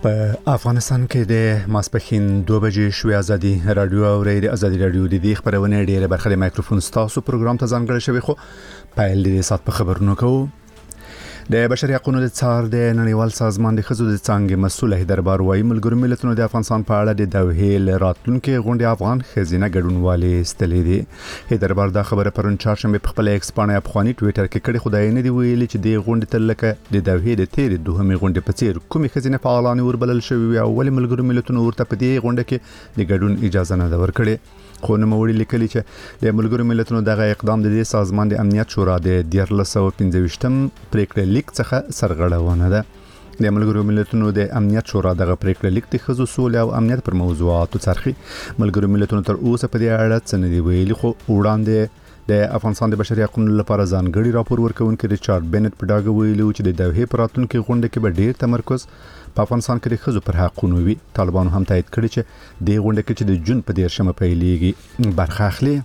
په افغانستان کې د ماسپښین 2 بجې شوې ازادي رادیو او د ازادي رادیو د دې خبرونه ډیره برخه د مایکروفون ستاسو پروګرام ته ځانګړی شوی خو په دې سات په خبرونو کوو د بشري حقوقو د څار د نړیوال سازمان د خزو د څنګه مسؤل دربار وايي ملګرو ملتونو د افغانستان په اړه د دوحې راتلونکو غونډې افغان خزینه ګډونوالي استلې دي دربار دا خبره پرون چهارشنبه په خپل ایکس باندې افغاني ټوئیټر کې کړي خدای نه دی ویلي چې د غونډې تل لکه د دوحې د تیر دوهمې غونډې په څیر کومې خزینه فعالان وربلل شوی او ولې ملګرو ملتونو ورته په دې غونډه کې د ګډون اجازه نه ورکړي خو نو موري لیکلي چې د ملګرو ملتونو دغه اقدام د دې سازمان د امنیت شورا د 1315م پریکړه لیک څخه سرغړونه ده د ملګرو ملتونو د امنیت شورا دغه پریکړه لیک د خزو سول او امنیت پر موضوعاتو څرخي ملګرو ملتونو تر اوسه په دې اړه څه نه دی ویلي خو وړاندې د افغانستان د بشري حقوقو لپاره ځانګړي راپور ورکونکي ریچارډ بنت په ډاګه ویلي چې د دوحې پر راتلونکو غونډه کې به ډیر تمرکز په افغانستان کې د خزو پر حقوقو وي طالبانو هم تایید کړی چې د غونډه کې چې د جون په 10مه پیلېږي برخه اخلي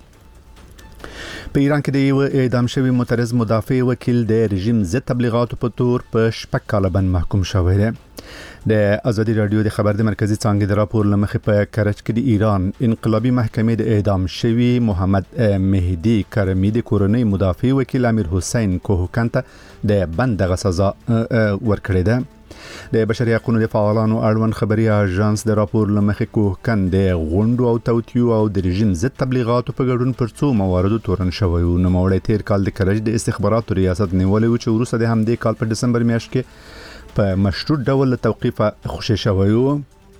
په ایران کې د یو اعدام شوی معترض مدافع وکیل د رژیم ضد تبلیغاتو په تور په شپږ کاله باندې محکوم شوی دی د ازادي رادیو د خبر د مرکزی څنګه د راپور لمخې په کرج کې د ایران انقلابی محکمې د اعدام شوی محمد مهدی کرمی د کورنۍ مدافع وکیل امیر حسین کوهکانته د بندغه سزا ورکړې ده د بشري حقوقو د فعالانو اړوند خبري اژانس د راپور لمخې کوهکن د غونډو او توتیو او د رژیم ضد تبلیغاتو په ګډون پر څو مواردو تورن شوی او نو مولای تیر کال د کرج د استخباراتو ریاست نیولې و چې وروسته د همدې کال په دسمبر میاشت کې په مشروط ډول توقیف خوشی شوی و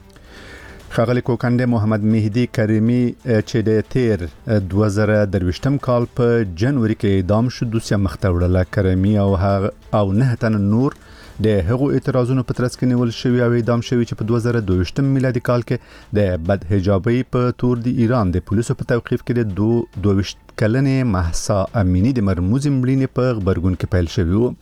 خغلی کوکند محمد مهدی کریمی چې د تیر 2023م کال په جنوري کې اعدام شو دوسیه مختوړه کریمی او نه تن نور د هغو اعتراضونو په ترڅ کې نیول شوی او اعدام شوی چې په 2022 میلادي کال کې د بد حجابي په تور د ایران د پولیسو په توقیف کې د 22 کلنې مهسا امینی د مرموز مړینې په خبرګون کې پیل شوی و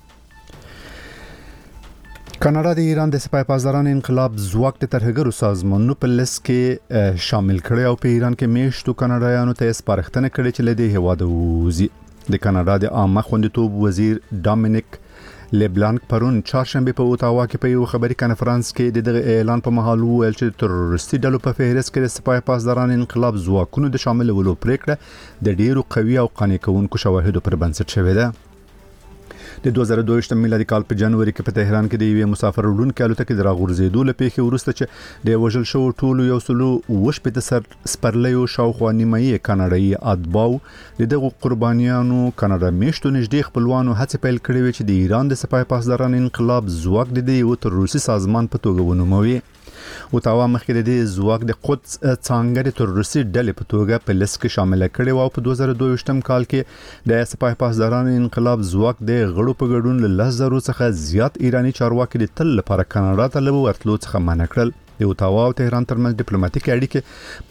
کاناډا د ایران د سپای پاسداران انقلاب ځواک د ترهګرو سازمانونو په لیست کې شامل کړي او په ایران کې میشتو کاناډایانو ته سپارښتنه کړې چې له دې هواد ووزي د کاناډا د عامه خوندیتوب وزیر ډامینیک لبلانک پرون چهارشنبه په اوتاوا کې په یو خبري کانفرنس کې د اعلان په محل ویل چې تروریستي ډلو په فهرست کې د سپای پاسداران انقلاب ځواکونو د شاملولو پریکړه د ډیرو قوي او قانع کوونکو شواهدو پر بنسټ شوې ده د 2022 میلادي کال په جنوري کې په تهران کې د یو مسافر وړونکو الوتکې د راغورځېدو لپاره ورسته چې د وژل شو ټولو یو سلو وشپته سر سپرلیو شاوخوا نیمایي کاناډایي اتباو دغه قربانیانو کاناډا میشتو نږدې خپلوانو هڅه پیل کړې چې د ایران د سپای پاسداران انقلاب ځواک د یو تروریستي سازمان په توګه ونوموي اوتاوا مخکې د ځواک د قدس څنګه د تروریستي ډلې په توګه په لیست کې شامل کړي او په 2022م کال کې د سپای پاسداران انقلاب ځواک د غړو په ګډون له 10,000 څخه زیات ایرانی چارواکي د تل لپاره کاناډا ته لوب ورتلو څخه منع کړل د اوتاوا او تهران ترمنځ ډیپلوماټیک اړیکې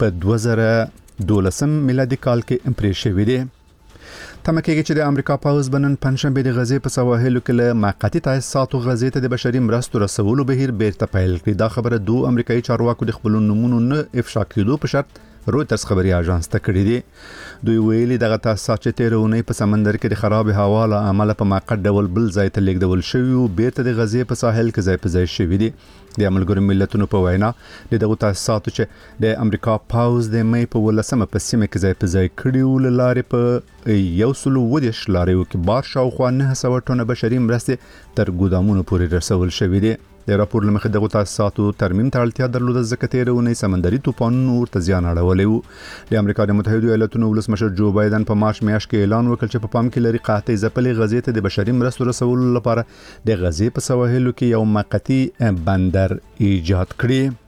په 2012 میلادي کال کې امپریش شوې دي تمکیږي چې د امریکا پاوز بنن پنځشنبه د غزې په سواحلو کې له موقتی تاسیساتو غزې ته د بشري مرستو رسولو بهیر بیرته پیل کړي دا خبره دوه امریکایي چارواکو د خپل نمونه نه افشا کړو په شرط رويټرز خبري اژانس ته کړی دی دوی ویلي دغه تاسیسات چې تیرونه په سمندر کې د خراب هوا له امله په موقت ډول بل ځای ته لیږدول شوی او بیرته د غزې په ساحل کې ځای په ځای شوی دی د ملګرو ملتونو په وینا دغه تاسیسات چې د امریکا پاوز د مې په 18مه په سیمه کې ځای په ځای کړیو لاره په یو سلو ودیش لارې کې بار شاوخوا 900 ټنه بشري مرستې تر ګودامونو پورې رسول شوی دی د راپور لمخې دغه تاسیساتو ترمیم ته اړتیا درلوده ځکه تیرونه سمندري طوفانونو ورته زیان اړولې وو د امریکا د متحده ایالاتونو ولسمشر جو بایدن په مارچ میاشت کې اعلان وکړ چې په پام کې لري قحطۍ ځپلې غزې ته د بشري مرستو رسولو لپاره د غزې په سواحلو کې یو موقتی بندر ایجاد کړي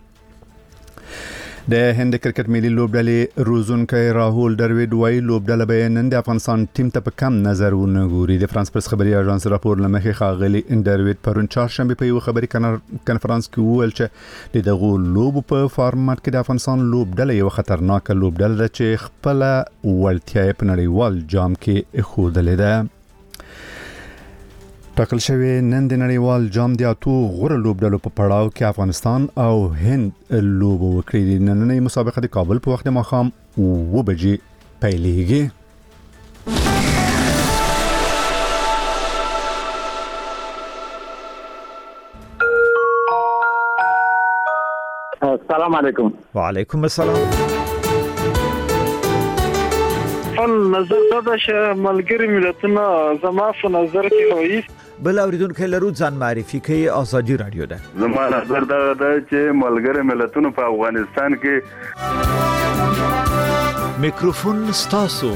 د هند کرکټ ملي لوبډلې روزونکي راهول ډرویډ وايي لوبډله به نن د افغانستان ټیم ته په کم نظر ونګوري د فرانس پرس خبري اژانس راپور لمخې خاغلی ډرویډ پرون چهارشنبه په یو خبري کانفرنس کې وویل چې دغه لوب په فارمټ کې د افغانستان لوبډله یو خطرناک لوبډله چې خپل ولټیا په نړیوال جام کې خودلې ده ټاکل شوی نن د نړیوال جام د اتو غوړ لوبډلو په پړاو کې افغانستان او هند لوب وکړي نننۍ مسابقه د کابل په وخت د ماښام 2 بجې پیلېږي السلام علیکم. وعلیکم السلام. نظر دا چې ملګری ملتونه زما په نظر کې وایي بل اوریدونکو لرو ځان معرفي کوي. ازادي رادیو ده. زما نظر دا چې ملګری ملتونه په افغانستان کې میکروفون ستاسو.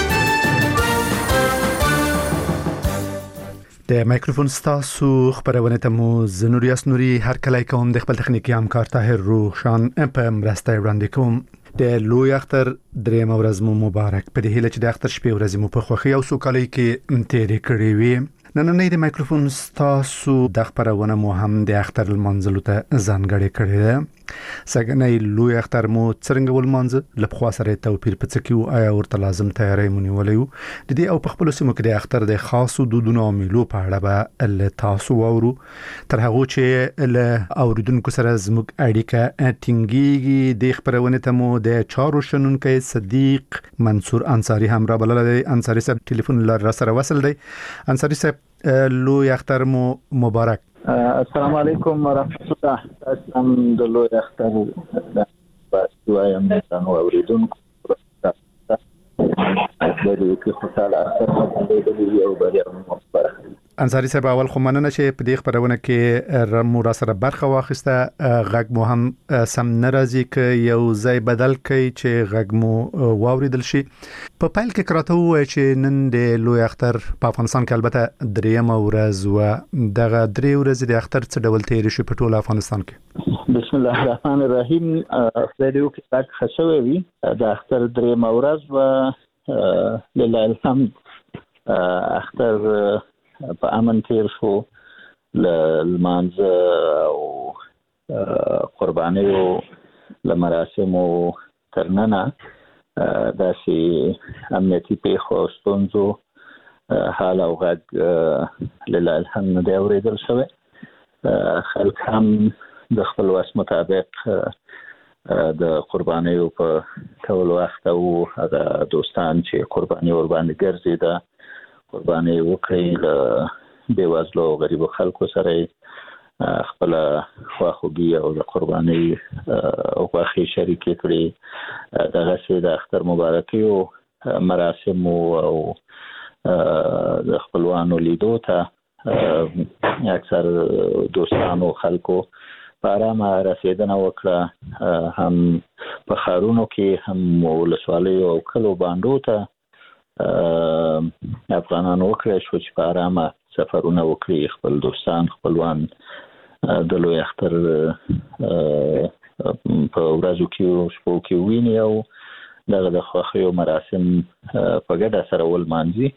د مایکروفون ستاسو خبرونه ته مو زنوریاس نوري هر کله کوم د خپل تخنیکی همکار طاهر روشان په مرسته وړاندې کوم. د لوی اختر دریم ورځ مو مبارک. په دې هیله چې د اختر شپې ورځ مو په خوښي او سوکالۍ کې تیرې کړې وي. نن د مایکروفون ستاسو د خبرونه مو هم د اختر المنزل ته ځانګړې کړې ده. څنګه لوی اختر مو څنګه ولمنځ لپخوا سره توپیر پڅکیو آیا ورته لازم تیاری مونیولیو د دې او په خپل سیمو کې د اختر د خاصو دودونو او میلو په اړه به تاسو وورو. تر هغه چې له اوریدونکو سره زموږ اړیکه ټینګيږي د خبرونه ته مو د چارو شنونکو صدیق منصور انصاری هم را بلل. انصاری صاحب ټلیفون لاره سره وصل دی. انصاری صاحب لوی اختر مو مبارک. السلام علیکم ورحمۃ اللہ. الحمد لله اختر وایم نو اوریدونکو دغه خوشاله اختر په یو بری مبارک. انصاری صاحب اول خو مننه چې په دې خبرونه کې رمو را سره برخه واخیسته. غږ مو هم سم ناراضي ک یو ځای بدل کړي چې غږ مو واوریدل شي. په پایل کې کراته وای چې نن د لوی اختر په افغانستان کې البته دریم ورځ و. دغه درې ورځې د اختر څه ډول تیر شي په ټول افغانستان کې؟ بسم الله الرحمن الرحیم. خدایو کې تاک خشوي وي د اختر دریم ورځ و لله الحمد. اختر په امن تیر شو. لمانځ او قربانیو لمراسمو ترننه داسې امنیتي پیښو ستونزو حال او غږ لله الحمد نه دی اورېدل شوی. خلک هم د خپل وس مطابق د قربانیو په ټول وخت او هغه دوستان چې قرباني ور باندې ګرځي دا قرباني وکړي له بیوزلو او غریبو خلکو سره خپل خواخوږي او د قرباني او خوښي شریکې کړي. دغه سي د اختر مبارکي او مراسم او د خپلوانو لیدو ته اکثر دوستانو خلکو په آرامه رسیدنه وکړه. هم په ښارونو کې هم ولسوالیو او کلو باندو ته افغانان وکړي شو چې په آرامه سفرونه وکړي. خپل دوستان خپلوان د لوی اختر په ورځو کې او شپو کې ویني او دغه د خوښیو مراسم په ګډه سره ولمانځي.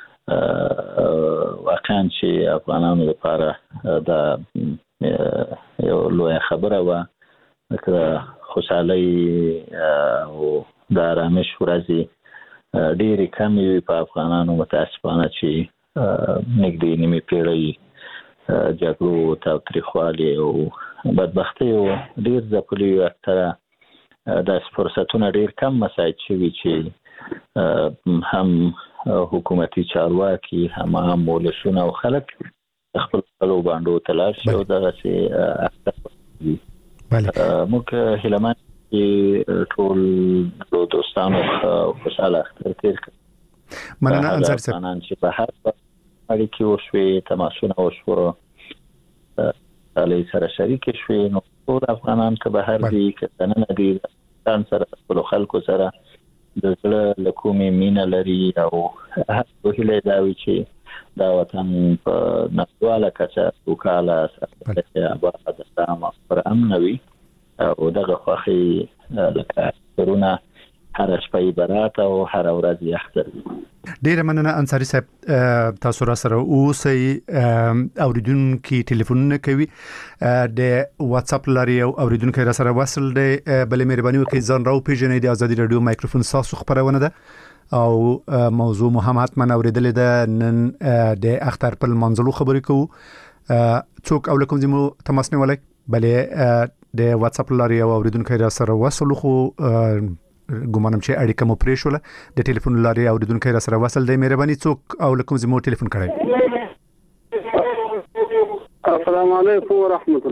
واقعا چې افغانانو لپاره دا یو لوی خبره و چې خوشحالي او د آرامش ورځې ډېرې کمې وي په افغانانو. متاسفانه چې نږدې نیمې پیړۍ جګړو تاوتریخوالي او بدبختۍ او ډېر ځپلي اکثره داسې فرصتونه ډېر کم مساعد شوي چې هم حکومتي چارواکي هم ولسونه او خلک خپل خپلو باندو تلاش شي او دغسې موږ هیلهمن چې ټول دوستانو خوشحاله اختر تیر کړي. مننه انصار صاحب. چې په هر اړیکې وشوي تماسونه وشو علي سره شریک شوي نو ټول افغانان که بهر دي که دننه دي ځان سره خپلو خلکو سره د زړه له کومې مینه لري او هر هیله دا وي چې دا وطن په نړیواله کچه سوکاله آباد پر امن وي او دغه خوښي لکه اخترونه هر شپه برات او هر ورځ اختر. ډیر مننه انصاری صاحب. تاسو را سره اوسئ. اوریدونکو ټلیفونونه کوي د واتس اپ لاري او اوریدونکو را سره وصل دی. بلې مهرباني وکړئ ځان راو پیژنئ. د ازادي رادیو مایکروفون تاسو خبرونه ده او موضوع محمد من اوریدلې ده. نن د اختر په منځلو خبرې کوو. څوک او لکم زمو تماس نیولای بلې د واتس اپ لاري او اوریدونکو را سره وصل خو ګومانم چې اړیکه مو پرې شوله. د ټلیفون لاري اوریدونکو را سره وصل دی. مهرباني څوک او لکم زمو ټلیفون کړئ. السلام علیکم ورحمت الله.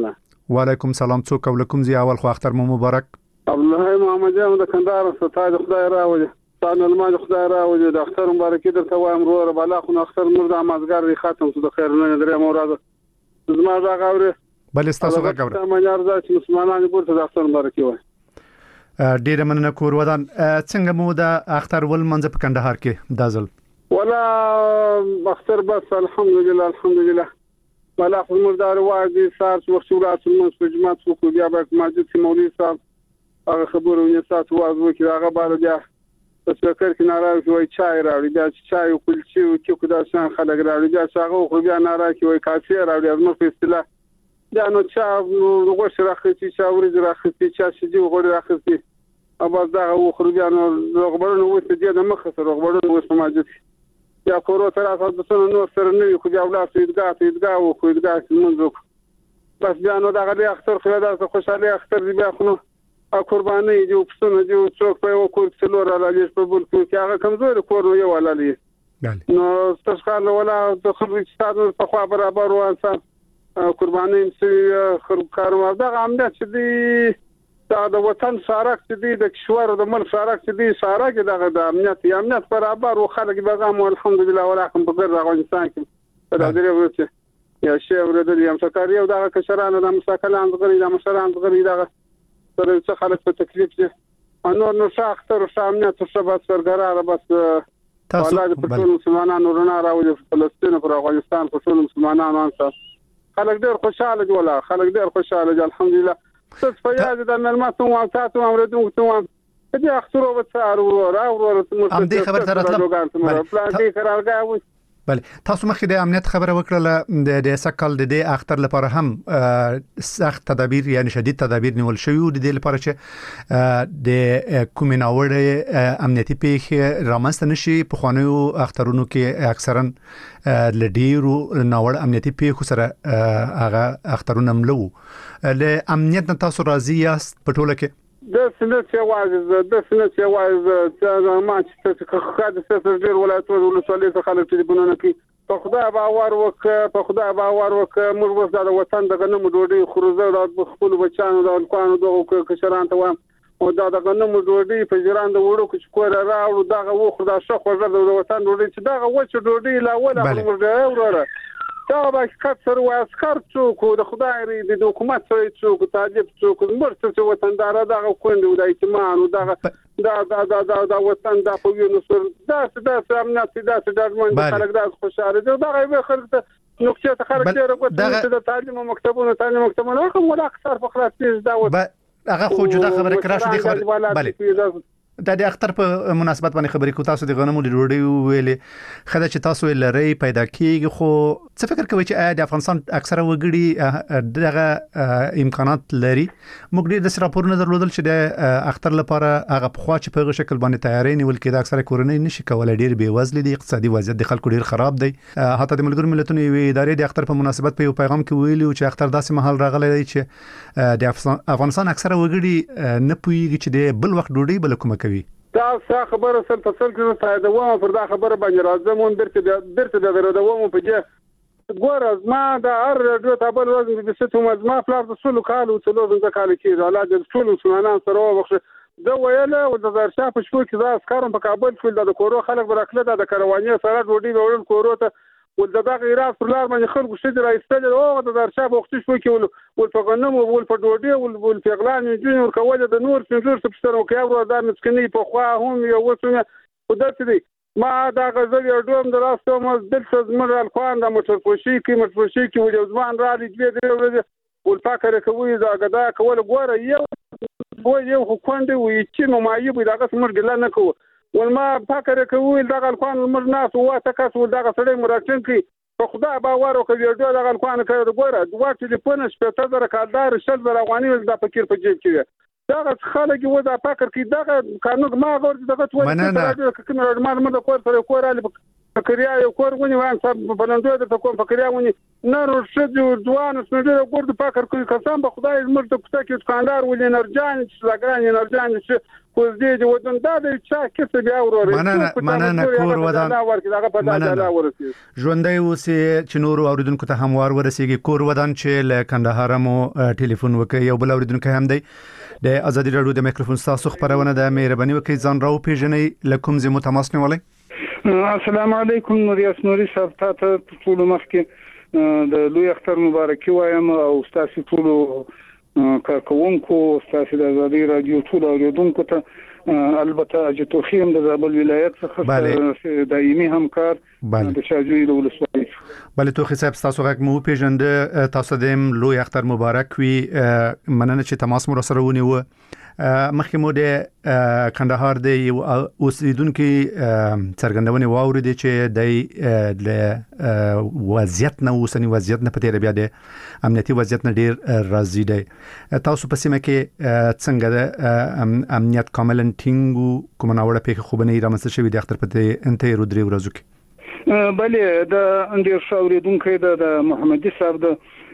وعلیکم سلام. څوک او لکم زی اول خو اختر مو مبارک. عبد الله محمد جان د کندهار ستای خدای راوړي ستانه الماج خدای راوړي د اختر مبارکي درته وایم وروره بالا خو اختر مرده مازګر ختم شو د خیر نه درې موراده زما دا غوړي بل استاسو غوړي ما یارزه چې مسلمانانو ګورته د اختر مبارکي وای. ډیره مننه کور ودان. څنګه مو د اختر ول منځ په کندهار کې دازل ولا اختر بس الحمدلله ولا خو مردار واجی سار وختورات المسجمات وکړو بیا به مسجد کې مولوی صاحب هغه خبرونه سات واز وکړي هغه باندې بیا تفکر کې ناراضي وای چای راوړي بیا چای او کلچي او کې خدای شان خلک راوړي بیا هغه خو بیا ناراضي وای کافي راوړي از نو په اصطلاح دا نو چا وګورئ راخصي چا ورځ راخصي چا شي وګورئ راخصي ابا دا خو بیا نو رغبرونه وته دي د مخه رغبرونه وسه مسجد یا کورو تر اساس نو سره نه خو بیا ولا سیدګه او خو دګه منځوک بس بیا نو دا غلي اختر خو دا خوشاله اختر دی بیا خو قرباني جو پسونه جو څوک په کور څلور علاج په بول کې هغه کمزور کور یو علالي نو تاسو ولا د خرج ستاسو په خوا برابر و انسان قرباني سي خرکارو دا عمده چې دی دا د وطن سارک چې دی د کشور د ملک سارک چې دی سارک دغه د امنیت برابر او خلک بغام الحمدلله ولکم په ګر افغانستان کې دا درې ورته یا شی ورته یم سکاري او دا کشرانه د مساکلان غړي د مشران غړي دا سره څه خلک په تکلیف دي نو شاختر شامنیت شبه سرګراره بس تاسو په ټول مسلمانانو رڼا راوړي فلسطین پر افغانستان په ټول مسلمانانو خلک ډېر خوشاله دي ولا خلک ډېر خوشاله دي الحمدلله فیاض د ملماتو او تاسو امردو ته دې اخترو وڅارو راو ام دې خبر تراتله بله تاسو مخکې د امنیت خبره وکړه د سکل د اختر لپاره هم سخت تدابیر یعنی شدید تدابیر نیول شوی د دې لپاره چې د کومیناوړ امنیتي پیښې رامنځته نشي په خوانیو اخترونو کې اکثرا لډیرو ناوړ امنیتي پیښو سره هغه اخترونه ملو له امنیت نه تاسو راضی یاست په ټوله کې د سنت یوازې ما چې خاطر څه ډیر ولایتونو ولسوالۍ څخه خلک ټلیفونونه کوي په خدای باور وک موږ وس د وطن د غنمو ډوډۍ خروزه د خپل بچانو د الکوانو د کشران ته وام او دا د غنمو ډوډۍ په جیران د وړو کې کور راوړو دا وخت دا شخه د وطن ډوډۍ چې دا وچ ډوډۍ لا ولا موږ وروره دا به کثر او اسکر څوک د خدای د حکومت سره څوک تعجب څوک مرته څو وطندار دا کوند د اعتماد دا وطن دا په یو نصر دا امنیت دا ډاډمن خلک دا خوشاله دي دا غوښه خلک نقطه ته خلک ډېر د تعلیم مکتبونو کوم ولا اکثر په خلاص دا هغه خو جدا خبره کرا شو دي خبره بله د اختر په مناسبت باندې خبرې کو تاسو د غنمو د ډوډۍ ویلې خدای چې تاسو لری پیدا کیږي خو څه فکر کوي چې د افغانستان اکثره وګړي دغه امکانات لري موږ ډېر د راپورونو درلودل چې د اختر لپاره هغه په خوا چې په شکل باندې تیاری نیول کېده اکثره کورنۍ نشي کولای ډېر بې وزل دي اقتصادي وضعیت د خلکو ډېر خراب دی حتی د ملګرو ملتونو ادارې د اختر په مناسبت په یو پیغام کې ویلي چې اختر داسې محل راغلی دی چې د افغانستان اکثره وګړي نه پوهیږي چې د بل وخت ډوډۍ بل کومه دا خبره سره تفصیل کې ته دا و پر دا خبره باندې راځم درته د غردوم په دې ګور ما دا هر رادیو تابل ورځ د ستو مزما فلار د سلو کال او څلور د کال کې علاج د ټول مسلمانان سره وخت دا ویله او د زرشا په شپو کې دا اسکارم په کابل کې د کورو خلک برکله د کروانې سره ډوډۍ وړل کورو ته ولدا غیرات پر لار باندې خلکو شته راځي او د زرشا په وخت شپو کې ول په غنم او په ډوډۍ ول په اغلان جون کوله د نور څنګه څه پښتنو کې او دا مسکني په خوا هم یو وسونه ودته دي ما دا غزل یو دوم دراسته مز دلته زمر الکوان د موټر پوشي کې و ځوان را دي دې ول فکر کوي دا غدا کول ګوره یو حکومت وي چې نو مایي به دا څمر ګل نه کوي ولما فکر کوي دا الکوان مر ناس واته کس ول دا سړی مراتب کی په خدای باور وکړي دا الکوان کوي ګوره دوه ټلیفون شپته زره کالدار شل زره افغاني دا فکر په جیب کې دا خلک و دا فکر کې دا قانون ما غوړ دغه ټول ما د کور سره کور علي فکریا یو کور ونی وایم صاحب بلندو ته کوم فکریا ونی نه ورشد ځوان سمجه ګورد پاکر کوي قسم به خدای زمرد کوته کې دکاندار ولې نرجان زګان نرجان چې کوز دې ودن دا د چا کې بیا ورور مننه کور ودان ژوندۍ اوسې چې نور اوریدونکو ته هموار ورسیږي کور ودان چې له کندهار مو ټلیفون وکي یو بل اوریدونکو هم دی د ازادي رادیو د میکروفون تاسو خبرونه د مهرباني وکي ځان راو پیژنې لکم زمو تماس نیولای السلام علیکم نوري صاحب ته ټول مخکې د لوی اختر مبارکي وایم او تاسو ټول کارکونکو تاسو د ازادي رادیو ټول اوریدونکو ته البته چې توخیم د زابل ولایت څخه دایمي همکار د شاجوی د ولسوالۍ بله توخی صاحب تاسو غږ مو پیژنده تاسو دیم لوی اختر مبارک وي مننه چې تماس مو سره ونیو مخکې مو د کندهار د اوسیدونکو څرګندونه واوریدي چې د وضعیت نه اوسنی وضعیت نه پته بیا د امنیتي وضعیت نه ډیر راضي دی تاسو په سیمه کې څنګه د امنیت کاملا ټینګو کوم ناوړه پیښه خو بنې رامنځته شوې د اختر په انته رودري ورځو کې بله د اندیر شاوریدونکو د محمدي صاحب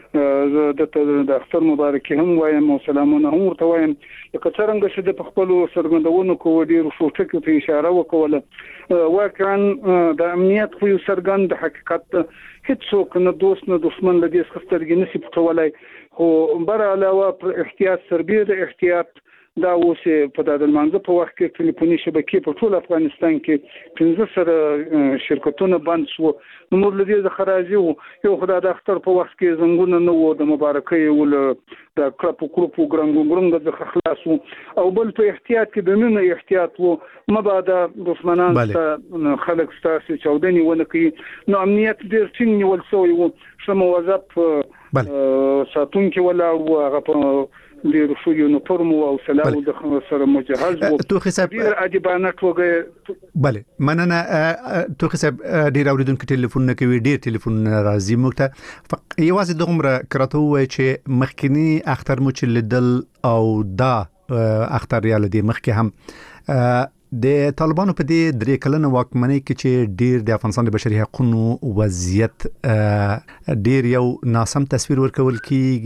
د اختر مبارکي هم وایم او سلامونه هم ورته وایم لکه څنګه چې د خپل سرګندونو کو ډیر شوټکو ته اشاره وکوله واقعا د امنیت خو سرګند حقیقت هیڅوک نه دوست نه دښمن له دې څخه نشي پټولای خو بر علاوه پر احتیاط سربیه د احتیاط دا اوس په د منځ په وخت کې ټلیفوني شبکې په ټول افغانستان کې 15 سره شرکتونه بند شو نو لدې د خراجي یو خدای د اختر په وخت کې زنګونه نو د مبارکي ول د کړپو کړپو ګرنګ د خلاصو او بل په احتیاط کې د نن احتیاط وو مبادا دښمنان ته خلک ستاسو چودنی ونه کوي نو امنیت ډیر څنګه ول سوی وو شمو وظف ساتون کې ولا هغه په ډیر شو یونیفورم او سلام د سره مجهز وو توخی صاحب ډیر ادیبانه توګه بله مننه توخی صاحب ډیر اوریدونکو ټلیفون نه کوي ډیر ټلیفون راځي موږ ته یوازې دغمره کراته وای چې مخکنی اختر مو چې لیدل او دا اختر ریال دی مخکې هم د طالبانو په دې درې کلنه واکمنۍ کې چې ډیر د افغانستان د بشري حقوقو وضعیت ډیر یو ناسم تصویر ورکول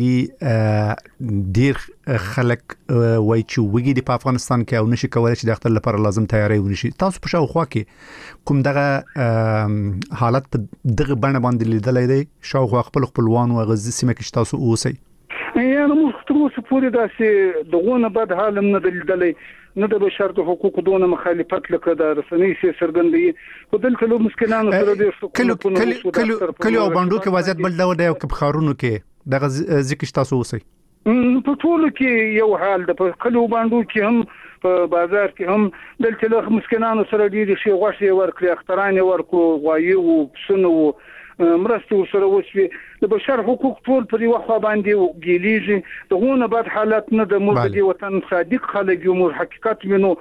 کیږي ډیر خلک وایي چې وګړي په افغانستان کې او نشي کولای چې د اختر لپاره لازم تیاری ونشي تاسو په شاوخوا کې کوم دغه حالت په دغه باندې باندې لیدلای دی شاوخوا خپلوان او غزي سیمه کې تاسو اوسئ یعنی موږ تر اوسه پورې داسې دغونه بد حال نه دلیدلې نه د بشر د حقوقو دونه مخالفت لکه د رسنۍ سي سرګندې په دلته له مسکینانو سره د کلو او باندو کې وضعیت بل ډول دی او په خارونو کې دغه ذکر تاسو اوسئ په ټول کې یو حال د کلو باندو کې هم په بازار کې هم دلته له مسکینانو سره ډیر شي غوښه ورکړي اختران ورکړو غوایي او پسونو مرسته سره وشوي د بشر حقوق ټول پر یو خوا باندې ګیلیږي دغه بعد حالت نه د ملک دی وطن صادق خلک یو حقیقت وینو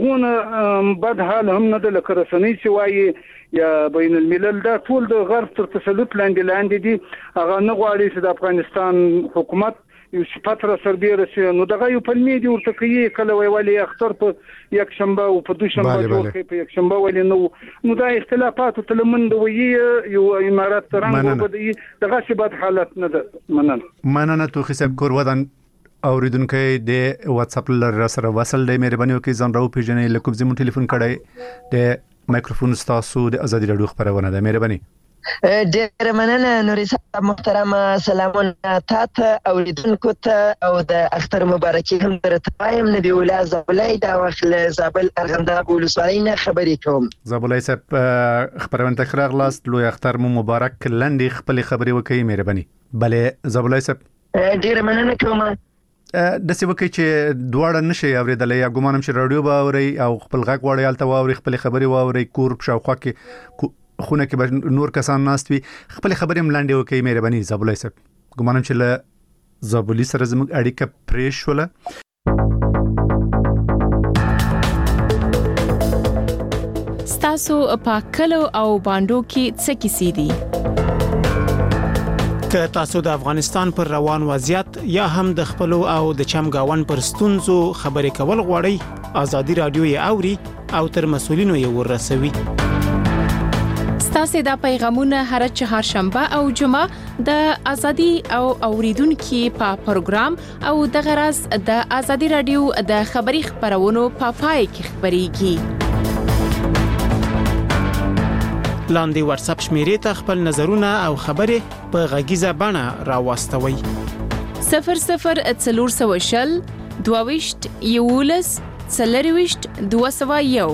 دغه بعد حال هم نه د لکرسنی سوای یا بین الملل دا ټول د غرب تر تسلط لاندې دي هغه نه غواړي چې د افغانستان حکومت یو صفات را سربیه رسي نو دغه یو پلمې دی ورته کوي کله ویلي اختر په یک شنبه او په دوشنبه جوړ په یک شنبه ولې نو دا اختلافات تلمن دوی یو امارات ترنګ وبدي دغه شبات حالت نه مننه توخی صاحب کور ودان اوریدونکو د واتس اپ لر سره وصل دی مهرباني وکړئ ځان راو پیژنې لکه زموږ ټلیفون کړئ د مایکروفون تاسو د ازادي رادیو خبرونه ده مهرباني ډیر مننه نوري صاحب محترمه سلامونه تاسو اوریدونکو ته او د اختر مبارکي هم درته نبی ولا زابلای دا وخت زابل ارغنداب ولسوالۍ نه خبرې کوم زابلای صاحب خبرونه تکرار لاست لوی اختر مبارک لندې خپل خبرې وکړئ مهرباني بله زابلای صاحب ډیر مننه کوم د سی وکي چې دواړه نشي اوریدلې یا ګمانم چې رادیو به اوري او خپل غږ وړي الته واوري خپل خبرې واوري کور په شاوخوا کې خونه کې نور کسان ناست وي خپل خبرې ملاندې وکي مهرباني زابلای صاحب ګمانم چې له زابلی سره زموږ اړیکه پرې شوله ستاسو په کلو او باندو کې څه کیسې دي که تاسو د افغانستان پر روان وضعیت یا هم د خپل او د چمګاون پر ستونزو خبرې کول غواړئ ازادي رادیو یې اوري او تر مسولینو یې ورسوي تاسو د پیغامونه هر چهارشنبه او جمعه د ازادي او اوریدونکو په پروګرام او د غرض د ازادي رادیو د خبري خبرونو په پای کې خبريږي. لاندې واتس اپ شمیرې ته خپل نظرونه او خبرې په غږیزه بڼه راوستوي. 0040 22 یولس 40 201.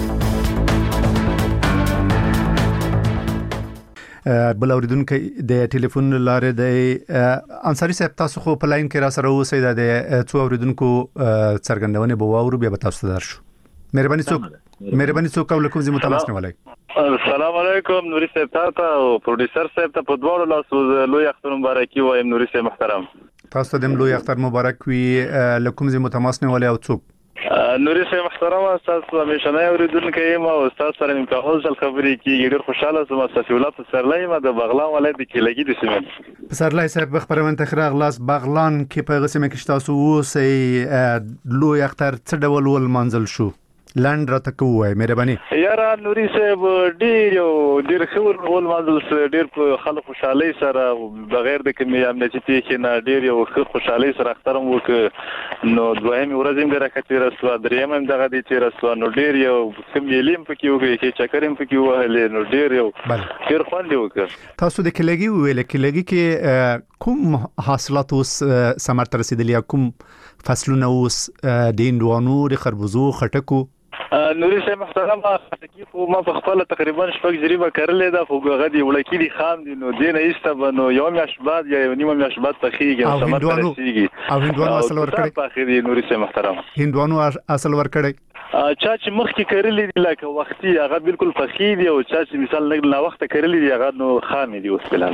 بل اوریدونکو د ټلیفون لاره د انصاری صاحب تاسو خو په لاین کې را سره اوسئ د څو اوریدونکو څرګندونه به واورو بیا به تاسو ته درشو. مهرباني څوک کوم زموږ تماس نیولای. السلام علیکم نوري صاحب ته او پروډوسر صاحب ته په دوړو لاسو لوی اختر مبارکي وایم. نوري صاحب محترم تاسو ته د لوی اختر مبارک وي. لکم زموږ تماس نیولای او څوک نوري صاحب محترم تاسو همیشه نه اوریدونکو یم او تاسو سره مې په هوځل خبرې کیږي. ډېر خوشاله سم تاسو ولات سرلای ما د بغلان ولایت کې لګي د سیمه سرلای صاحب خبرونه تخراغ لاس بغلان کې په غسمه کې تاسو اوسئ لوی اختر څه ډول ول منزل شو لاند راته کوی مهرباني. یاره نوري صاحب ډېر خور ول منزل ډېر خلک خوشاله سره بغیر د کومې امنیتي پیښې نه ډېر یو خوشاله سره اخترم وک نو دویم ورځم درکته رسوا دریم هم دغه دي چې رسوا نو ډېر یو کوم لیم پکې وګړي چې چکریم پکې وهلې نو ډېر خوند وک. تاسو د کلګي ویل کلګي کې کوم حاصلات اوس ثمر تر رسیدلی کوم فصلونه اوس د اندوانو د خربوزو خټکو نوري صاحب محترم خټکی خو ما په خپل تقریبا شپږ جریبه کړلې ده خو غدي وړکی دي خام دي نو دین ایسته بنو یو میاش بعد یا نیمه میاش بعد تخیږي سمات رسیږي او هندوانو اصل ورکړي په خې دي نوري صاحب محترم هندوانو اصل ورکړي چا چې مخکې کړلې دي لکه وختي هغه بالکل فخې دي او چا چې مثال نه وخت کړلې دي هغه نو خام دي اوس بلل.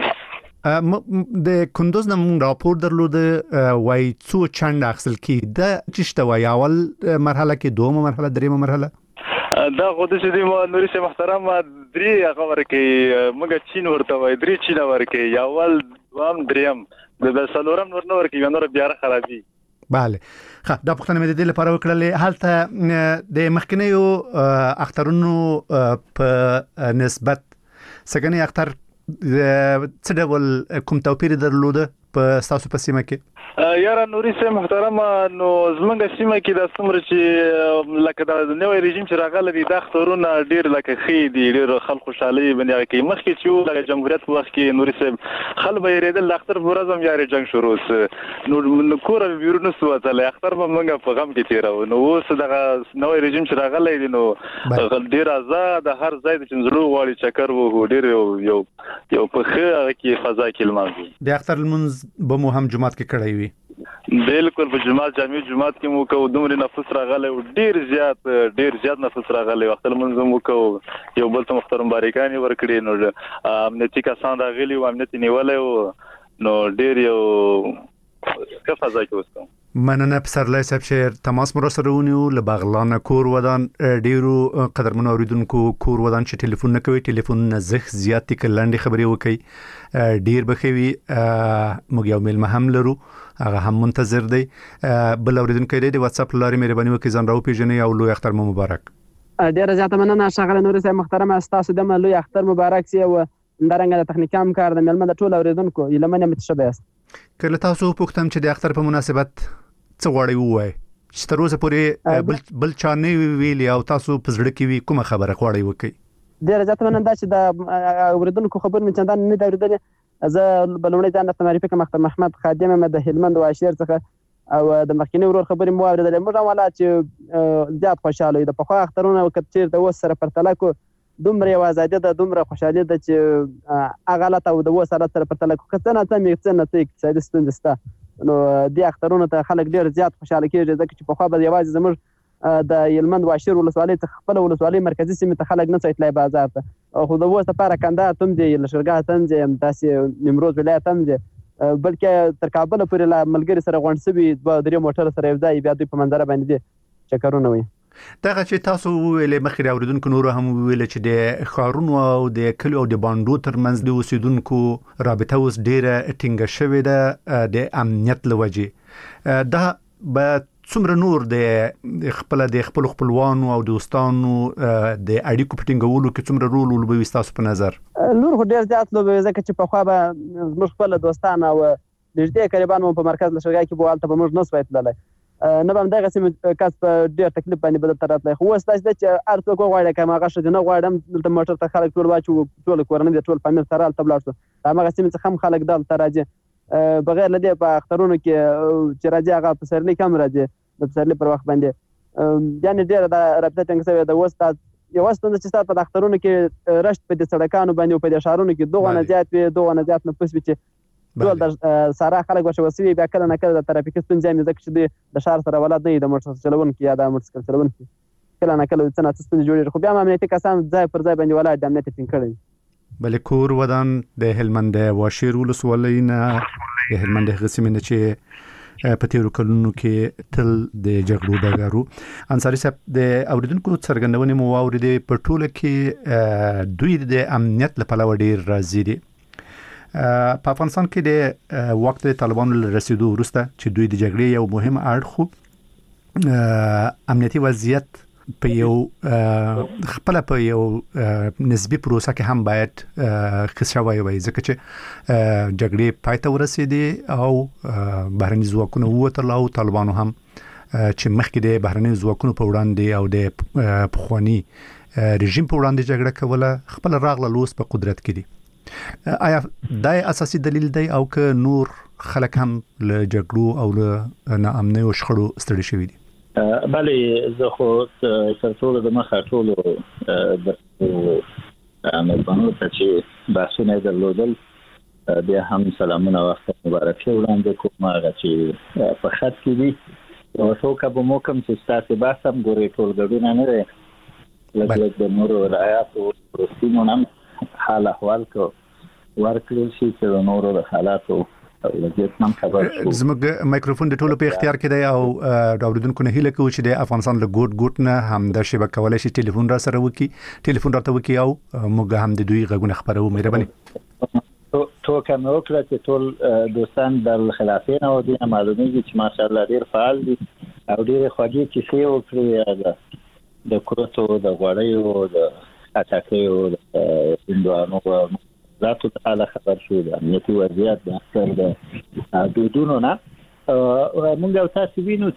د کندوز نم راپور درلود وای څو چند اخسل کی د چشته وای اول مرحله کې دومه مرحله دریمه مرحله دا خو د دې نوري صاحب محترم درې هغه ورکه موږ چین ورته وای درې چین ورکه اول دوام دریم د سلورم نور نور کې نور بیا خرابي. bale ښه دا پښتنه مې د دې لپاره وکړلې حالته د مخکنیو اخترونو په نسبت سګنی اختر څه ډول کوم توپیر درلوده په تاسو په سیمه کې؟ یاره نوري صاحب محترم نو زمونږ سیمه کې د څومره چې لکه د نوې رژیم چې راغلی دی د اخترونه ډېر لکه خې دي ډېر خلک خوشحالي باندې کوي. مخکې چې لکه جمهوریت په وخت کې نوري صاحب خلک به یېرېدل د اختر په ورځ هم یارې جنګ شروع نو کوره بیرون نسو وتلی اختر به موږ په غم کې تېروو. نو اوس دغه نوې رژیم چې راغلی دی نو ډېر آزاد هر ځای د چنځلو غواړي چکر وو ډېر یو په ښه هغه کې فضا کې لمانځو. د اختر لمونځ به مو هم جماعت کې کړی وي؟ بالکل په جماعت کې مو کو دومره نفس راغلی ډیر زیات نفس راغلی وخت لمونځ مو کو یو بل ته محترم باریکانی ورکړي نو امنیتي کسان راغلي او امنیتي نیولای نو ډیر یو ښه فضا کې وسته. مننه پسرلی صاحب شهر تماس مو سره ونیو له بغلان کور ودان ډیرو قدرمن اوریدونکو کور ودان چې ټلیفون نه کوي ټلیفون نه زخ زیات کلندې خبرې وکي ډیر بخوي موږ یو میل مهم لرو هغه هم منتظر دی. بل اوریدونکو دی واتس اپ لاري مهرباني وکړئ ځان راو پیژنې او لوی اختر مو مبارک. ډیر زیاته مننه شغله نور صاحب محترم تاسو د لوی اختر مبارک سي او درنګ د تخنیکي همکار د ملمه د ټول اوریدونکو یلمنه متشبه است. کله تاسو پوښتم چې د اختر په مناسبت څه غواړئ وای چې تر اوسه پورې بل چا نه ویلي او تاسو په زړه کې وي کومه خبره غواړئ وکړئ؟ ډیر زیاته مننه چې د اوریدونکو خبر مې چندان نه دا اوریدل. زه بلوړې ځان ته معرفي کوم اختر محمد خادم مې د هلمند واشیر څخه او د مخکینی ورور خبرې مو اوریدل. موږ والا چې زیات خوشاله یو د پخوا اخترونه وکړ چې د وس سره پرتله کو دومره یو ازادي ده دومره خوشحالي ده چې اغالت او د وس سره پرتله کو کتنه ته میڅنه ته اقتصادي ستونزه نو د اخترونو ته خلک ډیر زیات خوشاله کیږي ځکه چې په خو به یوازې زموږ د یلمند واشیر ولسوالۍ څخه خپل ولسوالۍ مرکزی سیمه ته خلک نه څټلای بازار ته خو د وسه لپاره کنده تم دی لشرګه تم دی داسې نیمروز ولایت تم دی بلکې تر کابل پورې لا ملګری سره غونډسبي د درې موټر سره یو ځای بیا د په منظر باندې چکرونه وي. دغه چې تاسو ویلې مخکې اوریدونکو نور هم ویل چې د خارونو او د کلیو او د باندو ترمنځ د اوسیدونکو رابطه اوس ډیره ټینګه شوې ده د امنیت لوجې. دا به څومره نور د خپل خپلوانو او دوستانو د اړیکو پټینګولو کې څومره رول ولوبوي تاسو په نظر؟ نور خو ډیر زیات لوبوي ځکه چې په خوا به زموږ خپل دوستان او نږدې قریبان مو په مرکز لشرګای کې بوالته به موږ نس وایتللی نه به همدغه سیمه کس په ډېر تکلیف باندې به دلته راتلی خو اوس داسې ده چې هر څوک وغواړي که هماغه ښځینه غواړم دلته موټر ته خلک ټول واچوو ټول کورنۍ د ټول فامیل سره هلته ولاړ شو د هماغه سیمې څخه هم خلک دلته راځي بغیر له دې په اخترونو کې چې راځي هغه پسرلي کې هم راځي د پسرلي پر وخت باندې یعنې ډېره د رابطه ټینګ شوې ده اوس یوه ستونزه چې ستا په د اخترونو کې رشت په دې سړکانو باندې او په دې ښارونو کې دغونه زیات وي دغونه زیات نفوس وي چې ټول د سارا خلک ورشوه سوي بیا کله نه کله د ترافیکي ستونزې هم ځکه چې دوی د ښار سره ولد نه وي د موټر چلونکي یا د موټرسایکل چلونکي کله نه کله څه نه څه ستونزې جوړېږي خو بیا هم امنیتي کسان ځای پر ځای باندې ولاړ د امنیت ټینګ کړی. بلې کور ودان د هلمند واشیر ولسوالۍ نه د هلمند هغه سیمې نه چې په تیرو کلونو کې تل د جګړو ډګرو انصاري صاحب د اوریدونکو څرګندونې مو واورېدې په ټوله کې دوی د امنیت له پلوه ډېر راضي دي. په افغانستان کې د وخت د طالبانو له رسیدو وروسته چې دوی د جګړې یو مهم اړخ امنیتي وضعیت په یو خپل په یو نسبی پروسه کې هم باید خښوي وي ځکه چې جګړې پای ته ورسېدې او بهرني ځواکونه ووتل او طالبانو هم چې مخکې د بهرني ځواکونو په وړاندې او د پخوانی رژیم په وړاندې جګړه کوله خپل راغله لوس په قدرت کې دي. آیا دا اساسي دلیل دی او که نور خلک هم له جګړو او له ناامنۍ او شخړو ستړي شوي دي؟ بله زه خو تر ټولو د مخه ټولو د مېلمنو ته چې بحثونه یې درلودل بیا هم سلامونه وخت مبارکي وړاندې کوم هغه چې په خط کې دي یو څوک به مو کوم چې ستاسې بحث هم ګورې ټول ګډونه نه دی لږ د نورو رعایاتو پروسینو هم حال احوال کو ورکړل شي چې د نورو د حالاتو وضعیت هم خبر شو. زموږ مایکروفون د ټولو په اختیار کې دی او د اوریدونکو نه هیله کوو چې د افغانستان له ګوټ نه هم د شبکه کولای شي ټلیفون را سره وکړي ټلیفون راته وکړي او موږ هم د دوی غږونه خبرو. مهرباني توګه مې وکړه چې ټول دوستان د خلافین او د معلومیږي چې ماشاءالله ډیر فعال دي او ډیر خوږی کیسې وکړي د کروتو د غوړیو د اتاکیو د هندوانو ذاتو تعالی خبر شو د امنیتي وضعیت د اختر د دودونو نه موږ او تاسو وینو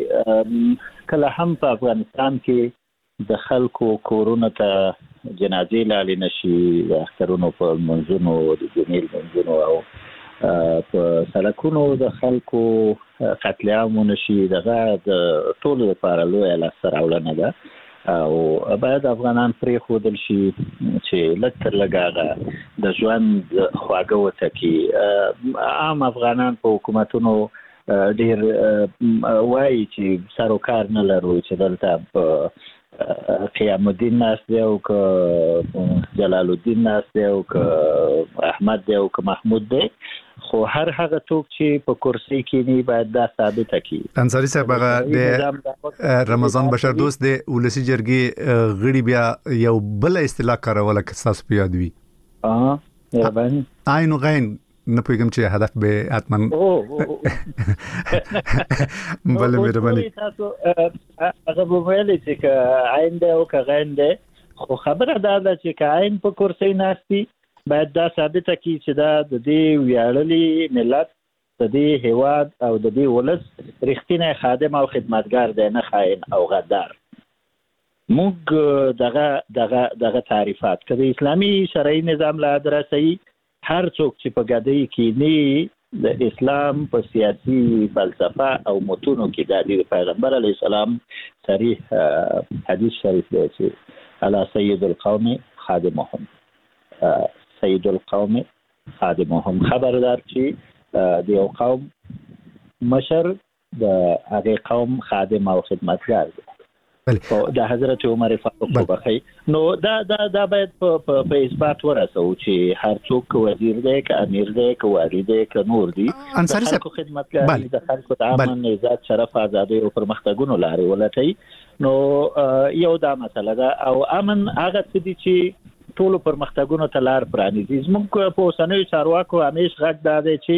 چې کله هم په افغانستان کې د خلکو کورونو ته جنازې لاړې نشي د اخترونو په منځونو د جمیل منځونو او په سړکونو د خلکو قتل عام نشي دغه د ټولو لپاره لویه لاسته راوړنه ده او باید افغانان پرې خودل شي چې لکتر لګاغه د ژوند خواږه وتکي عام افغانان په حکومتونو ډیر وایي چې سر او کار نه لرو چې دلته په قیام الدین ناس دی او که جلال الدین ناس دی او که احمد دی او که محمود دی خو هر هغه څوک چې په کرسي کې نه باید دا ثابت کړي. انصاري صاحب هغه د رمضان بشر دوست د ولسی جرګي غړي بیا یو بل اصطلاح کاروله که تاسو په یاد وي مهرباني عین و غین نه پوهیږم چې هدف به حتما بل مهرباني تاسو هغه ویل چې عین دی او که غین دی خو خبره ده چې که عین په کرسي ناشتي باید دا ثابت کی چې دا د دې ویاړلي ملت د دې هیواد او د دې ولس رښتینی خادم او خدمتګار دی نه خائن او غدار. موږ دغه تعریفات که د اسلامي شرعي نظام له ادرسي هر څوک چې په ګډۍ کې نه د اسلام په سیاسي فلسفه او متونو کې د پیغمبر علیه السلام صریح حدیث شریف دی چې الا سید القوم خادمهم سید القوم خادمهم خبردار چې د یو قوم مشر د هغه قوم خادم او خدمتګار دی. د حضرت عمر فاروق وبخي نو دا باید په اثبات ورسو چې هر څوک وزیر دی که امیر دی که والی دی که نور دی انصاري صاحب خدمتګار د خلکو د امن عزت شرف ازادي او پرمختګونو لارې ولټي نو یو دا مسله ده او امن هغه څه دي چې ټولو پرمختګونو ته لار پرانیزي. زموږ په اوسنیو چارواکو همیش غږ دا دی چې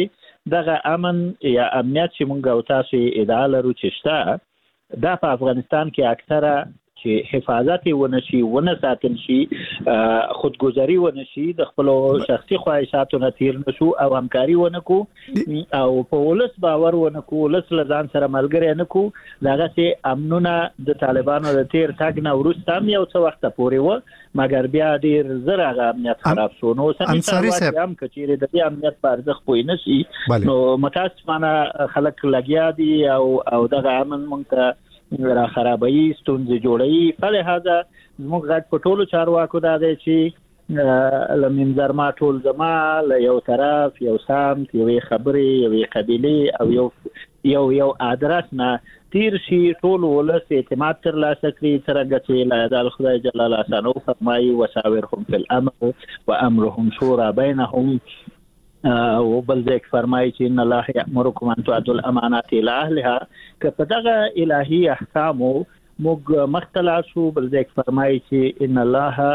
دغه امن یا امنیت چې مونږ او تاسو ادعا لرو چې شته دا په افغانستان کې اکثره چې حفاظت ونشي ونه ساتل شي خودګذری ونشي د خپل شخصي خواهشاتو نه تیر نشو او همکاري ونکو او په ولس باور ونکو ولس لزان سره ملګری نکو دغه چې امنونه د طالبانو د تیر تاګ نه ورسته یو څه وخت پورې و مګر بیا ډیر زر هغه امنیت خراب شو نو سمې هم کچېره د دې امنیت په ارزښت پوي نشي نو متاسفانه خلک لګیا دي او دغه امن مونږ را خرابوي ستونزې جوړوي په لحاظه موږ غږ په ټولو چارواکو دا دی چې لمنځر ما ټول زما له یو طرف یو سمت یوې خبرې یوې قبیلې او یو ادرس نه تیر شي ټول ولس اعتماد ترلاسه کړي څرنګه چې د خدای جل جلاله فرمایي وشاورهم فی الامر وامرهم شورى بینهم وبل ذلك فرمایي چې ان الله یأمرکم ان تؤدوا الامانات الى اهلها که دغه الهي احکام موږ مختلاسو بل ذلك فرمایي چې ان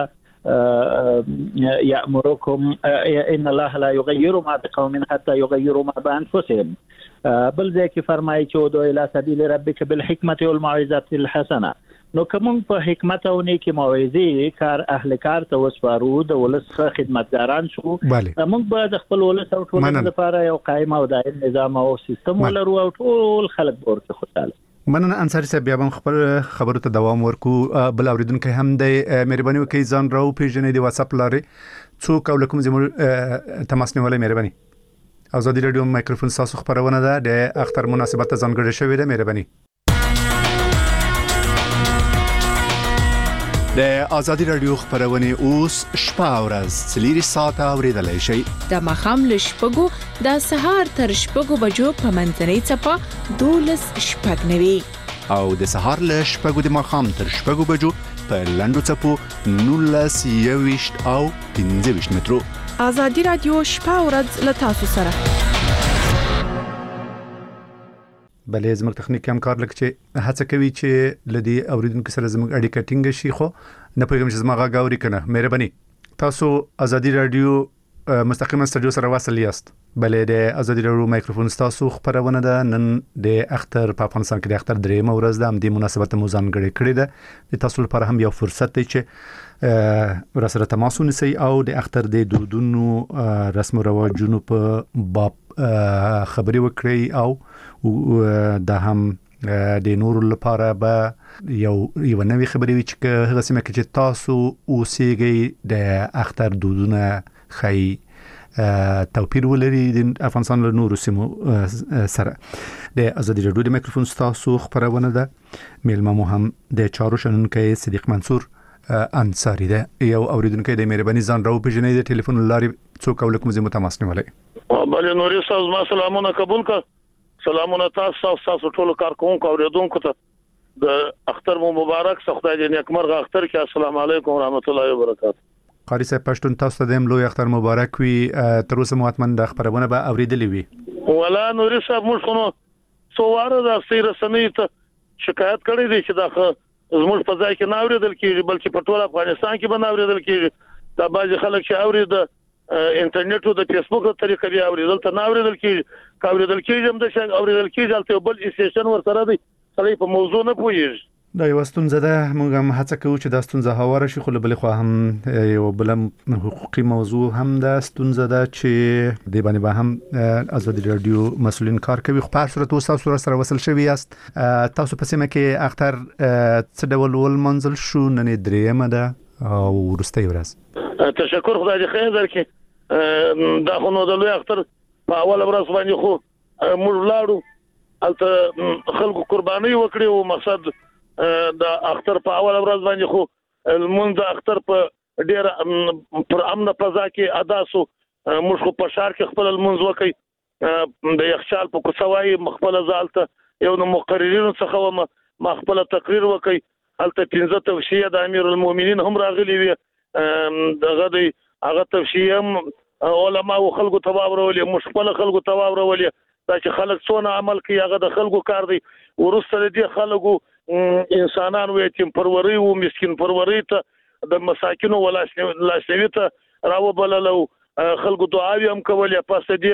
الله یأمرکم ان الله لا یغیر ما بقوم حتى یغیروا ما بانفسهم بل ذلك فرمایي چې ودعو الى سبیل ربک بالحکمة والموعظة الحسنه نو کوم په حکمت او نیکی موعظه کار اهل کار ته وسپارو د ولس خدمتګاران شو موږ به د خپل ولس او ټولنې لپاره یو قائم او دائم نظام او سیستم ولرو او ټول خلک ورته خوشاله مننه انصاری صاحب بیا هم خبر خبرو ته دوام ورکو بل اوریدونکو هم د مهرباني وکړئ ځان راو پیژنې د واتس اپ لارې څوک او لکم زموږ تماس نیولای مهرباني ازادي رادیو مایکروفون تاسو خبرونه ده د اختر مناسبت ځانګړې شوې ده مهرباني د ازادي رادیو خبرونه اوس شپه او ورځ 3 ساعته اوریدلای شئ د مخام ل شپږو د سهار تر شپږو بجو په منځنۍ چپه 12 شپږ نوي او د سهار ل شپږو د مخام تر شپږو بجو په لندو چپو 19 او 15 مترو ازادي رادیو شپه او ورځ ل تاسو سره بلې زموږ تخنیکی همکار لکه چې هڅه کوي چې لدی اوریدونکو سره زموږ اړیکه ټینګ شي خو نه پوهیږم چې زما غاوري کنه مهرباني تاسو ازادي رادیو مستقیما استودیو سره وصل یاست بلې د ازادي رادیو مایکروفون تاسو خبرونه ده نن د اختر په افغانستان کې د اختر درې مورز د دې مناسبت موزان غړي کړی ده د تاسو لپاره هم یو فرصت دی چې را سره تماس ونیسئ او د اختر د دودونو رسم او رواجونو په باب خبري وکړئ او دا هم د نور لپاره به یو نوې خبرې وي چې هغه سمه کې چې تاسو اوسېږئ د اختر دودونه خی توپیر ولري د افغانستان له نورو سیمو سره د ازادي رادیو د مایکروفون تاسو خبرونه ده میلمه مو هم د چارو شنونکو صدیق منصور انصاری ده یو اوریدونکو د مهرباني ځان راو پیژنې د ټلیفون لارې څوک او لکم زمو تماس نیولای بل نوري صاحب ما سلامونه قبول کا سلامونه تاسو ټول کارکونکو اوریدونکو ته د اختر مبارک خدای دې نیکمرغه اختر کې السلام علیکم ورحمت الله وبرکاته قاری صاحب پښتون تاسو ته د لوی اختر مبارک وي تر اوسه متمن د خبرونه به اوریدلې وي ولا نوري صاحب موږ نو څواره د سیر سنې ته شکایت کړې دي چې دا زموږ په ځای کې نه اوریدل کیږي بلکې په ټول افغانستان کې به نه اوریدل کیږي دا بعض خلک چې اورید انټرنیټ او د فیسبوک طریقې بیا اوریدل ته نه اوریدل کیږي کاوریدل کیږي هم د شنګ اوریدل کیږي البته بل اسټیشن ورسره دی خلک په موضوع نه پوهیږي دا یو ستونزه ده موږ هم هڅه کوو چې دا ستونزه هواره شي خو بل خو هم یو بل حقوقي موضوع هم دا ستونزه ده چې د باندې به هم ازادي رادیو مسؤلین کار کوي خو په صورت تاسو سره وصل شوی یاست تاسو په سیمه کې اختر څه ډول ول منزل شو نن درېمه ده او ورسته ورځ تشکر خدای دې خیر درکړي دا خو نو د لوی اختر په اول ورځ باندې خو موږ لاړو البته خلکو قرباني وکړي او مقصد د اختر په اول ورځ باندې خو المنځ اختر په ډیر پر امن فضا کې ادا سو موږ خو په شهر کې خپل المنځ وکړي د یخچال په کوڅوي مخبل زالته یو نو مقررینو څخه ما خپل تقریر وکړي البته 15 توصیه د امیر المؤمنین هم راغلي وي دغه دی هغه توصیه علماء او خلکو تواورولې مشکل خلکو تواورولې دا چې خلک څونه عمل کوي هغه د خلکو کار دی ورسره دي خلکو انسانان و یتیم پروری او مسكين پروری ته د مساکینو ولاشنوي ته راو بللو خلکو دعاوی هم کولې پس دې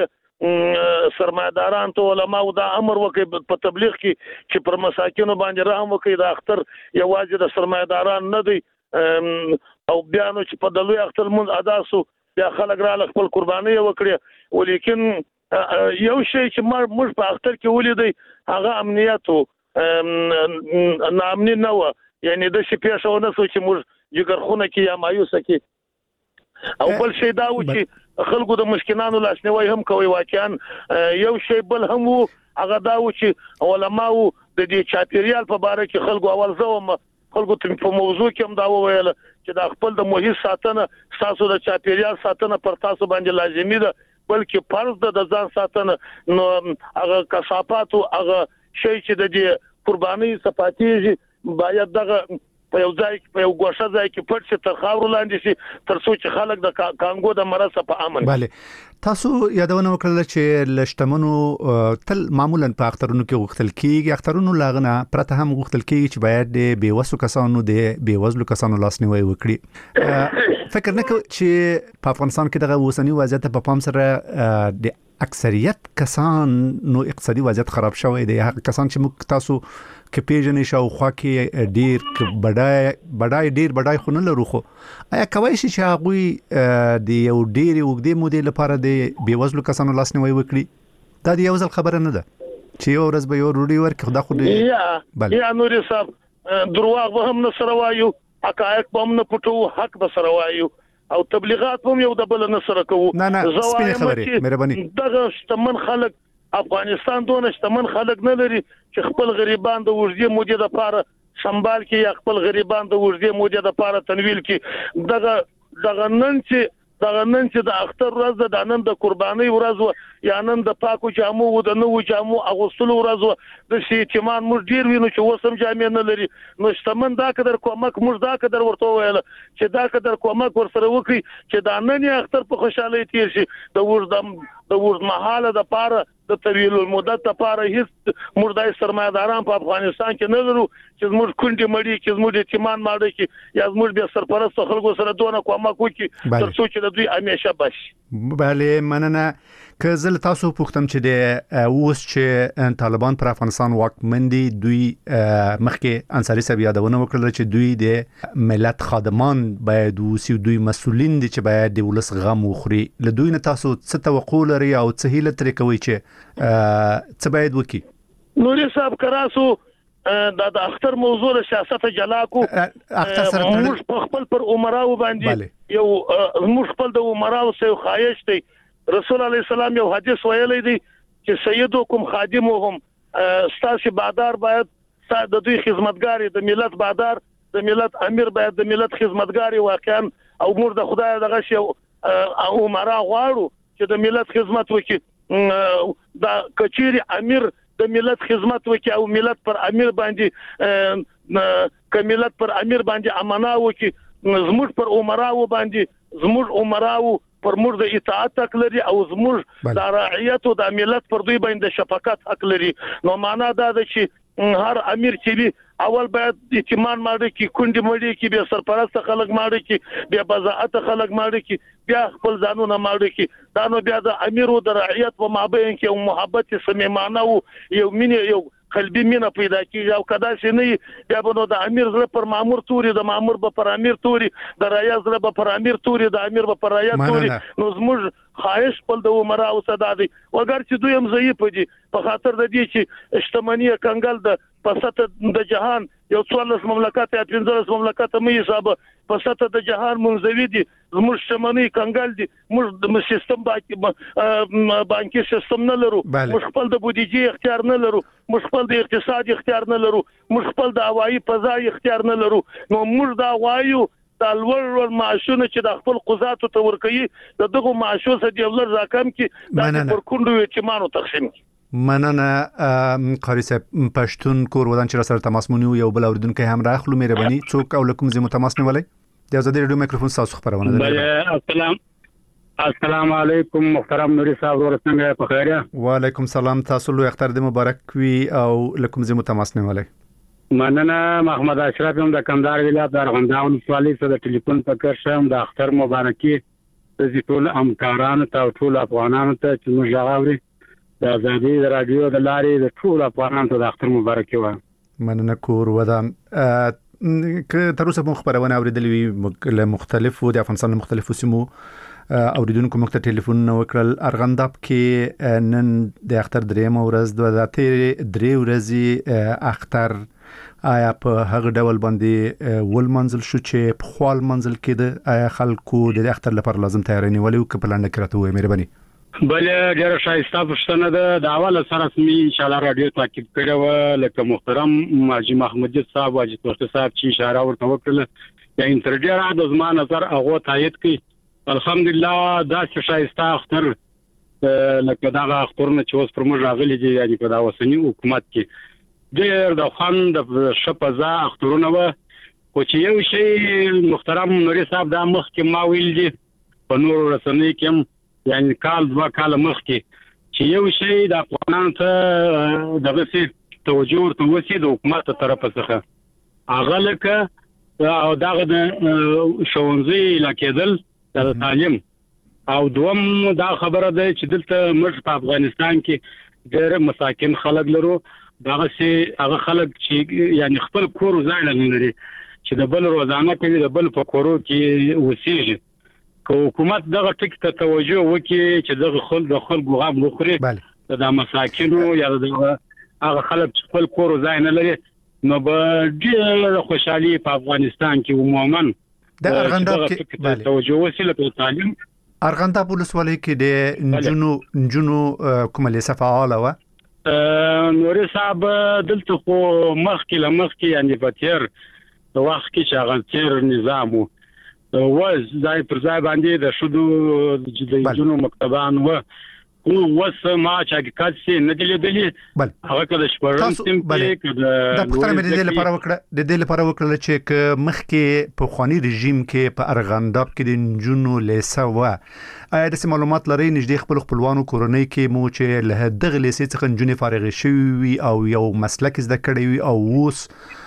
سرمایداران ته علماء دا امر وکړي په تبلیغ کې چې پر مساکینو باندې رحم وکړي. د اختر یوازې د سرمایداران نه دی او بیا نو چې په دلوي اختر مونږ ادا سو بیا خلک را خپل قرباني وکړي. ولیکن یو شی چې موږ په اختر کې ولیدي هغه امنیت او نامنی نه و، یعنی د شي پیښونه سو چې موږ جګرخونه کې یا مایوسه کې. او بل شی دا و چې خلکو د مشکلانو لاسنیوي هم کوي. واقعا یو شی بل هم وو هغه دا و چې علماء د دې چاپیریال په اړه کې خلکو اول زوم خلکو ته په موضوع کې هم دا وویل چې د خپل د محیط ساتنه تاسو د چاپیریال ساتنه پر تاسو باندې لازمي ده، بلکې فرض ده د ځان ساتنه. نو هغه کثافات او هغه شی چې د دې قرباني صفاتي باید دغه په یو ځای په یو ګوښه ځای کې پټ شي تر خاور لاندې شي تر څو چې خلک د کانګو د مرض په امن. bale تاسو یادونه وکړه چې لشتمنو تل معمولا په اخترونو کې غوښتل کیږي، اخترونو لاغنه پرته هم غوښتل کیږي چې باید د بیوسو کسانو د بیوزلو کسانو لاسنیوي وکړي. فکر نه کوم چې په افغانستان کې دغه اوسنی وضعیت په پام سره د اکثریت کسانو اقتصادي وضعیت خراب شوی دی. هغه کسان چې موږ تاسو کې پیژنې شاوخوا کې ډیر بډای خو نه لرو، خو آیا کوي چې هغه د یو ډیر وګړي مودې لپاره د بیوزلو کسانو لاسنیوي وکړي؟ دا د یو ځل خبره نه ده چې یو ورځ به یو روډي ورکړي خدا خو دې یا نوري صاحب دروغ به هم نه سره وایو، حقایق به هم نه پټو، حق به سره وایو او تبلیغات هم یو د بل نه سره کوو. نه سپینې خبرې مهرباني. دغه شتمن خلک افغانستان دونه شتمن خلک نه لري چې خپل غریبان د وژدې مودې لپاره سنبال کې یا خپل غریبان د وژدې مودې لپاره تنویل کې. دغه نن چې د اختر ورځ د نن د قرباني ورځ یا نن د پاکو جامو و د نوو جامو اغوستلو ورځ د شیطان موږ ډیر وینو چې وسم جامې نه لري. نو شتمن دا قدر کومک موږ دا قدر ورته ویل چې دا قدر کومک ورسره وکړي چې دا نن اختر په خوشاله تیر شي. د ورځ محاله د پاره د طویل المدت لپاره هیڅ موږ د سرمایداران په افغانستان کې نه لرو چې موږ کونډې مړی چې موږ یتیمان ماړه کې یا موږ به سرپرست خلکو سره دونه کومک وکړي تر څو چې دوی همیشه بشي. بله مننه. که زل تاسو پوښتم چې د اوس چې طالبان پر افغانستان واکمن دي، دوی مخکې انصاری صاحب یادونه وکړه چې دوی د ملت خادمان باید اوسي، دوی مسؤلین دي چې باید د ولس غم وخوري. له دوی نه تاسو څه توقع لري او څه هیله ترې کوي چې څه باید وکړي؟ نوري صاحب کراسو د اختر موضوع د سیاست جلا کو موږ په خپل پر عمراو باندې یو موږ خپل د عمراو سره خواهش دی. رسول الله السلام یو حدیث ویلی دی چې سیدکم خادمهم، ستاسو بادار باید د دوی خدمتګاری، د ملت بادار د ملت امیر باید د ملت خدمتګاری. واقعا او موږ د خدای دغه شی او عمرا غواړو چې د ملت خدمت وکړي. دا کچيري امیر د ملت خدمت وکړي او ملت پر امیر باندې کملت پر امیر باندې امانه وکړي. زموږ پر عمراو باندې زموږ عمراو پر موږ د اطاعت حق لري او زموږ د رعیت او د ملت پر دوی باندې شفقت حق لري. نو معنا دا ده چې هر امیر چې اول باید یتیمان ماړه کی، کونډې مړې کی، به سرپرست خلک ماړه کی، به بزاعت خلک ماړه کی، بیا خپل ځانونه ماړه کی. دا نو بیا د امیر او د رعیت په مابین کې یو محبت صمیمانه او یو مینه یو قلبي مینه پیدا کیږي. او کدا چې نه بیا به نو د امیر زړه پر مامور توري، د مامور به پر امیر توري، د رعیت زړه به پر امیر توري، د امیر به پر رعیت توري. نو زموږ خواهش خپل د عمره او صدا دي وګر چې دوی هم ضعیف دي په خاطر د دې چې اجتماعي کنګل د پسته د جهان یو 14 مملکت یا 15 مملکت مې حساب پسته د جهان منځوي دي. زموږ اجتماعي کنګل دي، موږ د سیستم بانکي سیستم نه لرو، موږ خپل د بودیجې اختیار نه لرو، موږ خپل د اقتصاد اختیار نه لرو، موږ خپل د هوایي فضا اختیار نه لرو. نو موږ دا وایو د لوړ معاشونه چې د خپل قضاتو ته ورکړي د دغه معاشو څخه د ولر راکم کې د ورکوندو یتیمانو تقسیم. مننه قاری صاحب. پښتون کور ودان چې سره تماس مونږ یو بل اوریدونکو هم راخلو مهرباني څوک او لکم زمو تماس نیولای د ازادي رادیو میکروفون تاسو خبرونه ده. السلام علیکم محترم نوري صاحب، ورسنګ په خیره. وعلیکم السلام. تاسو له اختر د مبارک وي او لکم زمو تماس نیولای. مننه. محمد اشرف هم د کندهار ولایت د ارغنداو ولسوالۍ څخه د ټلیفون په کار شم د اختر مبارکي د ټول همکارانو ته او ټول افغانانو ته چې موږ غواړو د ازادي رادیو د لارې د ټول افغانانو ته د اختر مبارک وایم. مننه کور ودان. که تر اوسه مو خبرونه اوریدلې له مختلفو د افغانستان مختلفو سیمو اوریدونکو مخ ته ټلیفون وکړل. ارغنداب کې نن د اختر درېمه ورځ د 3 ورځې اختر آیا په هغه ډول باندې ول منزل شو چې په خپل منزل کې د خلکو د اختر لپاره لازم تیاری نیولې او کپلان کړته وي مهرباني. بل ډېر شایسته پښتنه د اول سره سمي ان شاء الله رادیو تاکید کړو لکه محترم حاجی محمد صاحب واجب توسط صاحب چې اشاره ورته وکړه یا انټرډیر د زما نظر هغه تایید کړي. الحمدلله دا شایسته اختر لکه دا اخترونه چې اوس پر موږ راغلي دي یعنی په دا وسنی حکومت کې ډېر د خوان د شپزا اخترونه و خو چې یو شی محترم نوري صاحب دا مخ کې ما ویل دي په نور رسنۍ کې یعنی کال 2 کال مخ کې چې یو شی د افغانانو ته دغه څه توجه ورته وسی د حکومت طرفه څخه هغه لکه او دغه د شونځي لکېدل د تعلیم او دوم دا خبره ده چې دلته موږ په افغانستان کې ډېر مساکن خلک لرو دغه سي هغه خلک چې یعنی خپل کور ځای لري چې د بل روزانه کوي د بل په کورو کې وسیږي. که حکومت دغه ټک ته توجه وکړي چې دغه خلکو غم وخوري د مساکینو یا هغه خلک چې خپل کور ځای نه لري نو به ډېر خوشحالي په افغانستان کې عموما د ارغنداب کې توجه وسیله په تعلیم. ارغنداب ولسوالۍ کې د نجونو کومه لیسه فعاله و نوري صاحب دلته خو مخکې یعنی په تیر وخت کې چې هغه تیر نظام وز ځای پر ځای باندې د شودو د جنو مکتبان و وس ما چې حقیقت سي نه دی لیدلی هغه کله شپږم سیم کې د پښتنه مې د دې لپاره وکړه چې مخکې په خواني رژیم کې په ارغنداب کې د جنو لیسه و آیا د معلومات لري نږدې خپلوانو کورنۍ کې مو چې له دغه لیسې څخه جنې فارغ شوي او یو مسلک زده کړی وي او اوس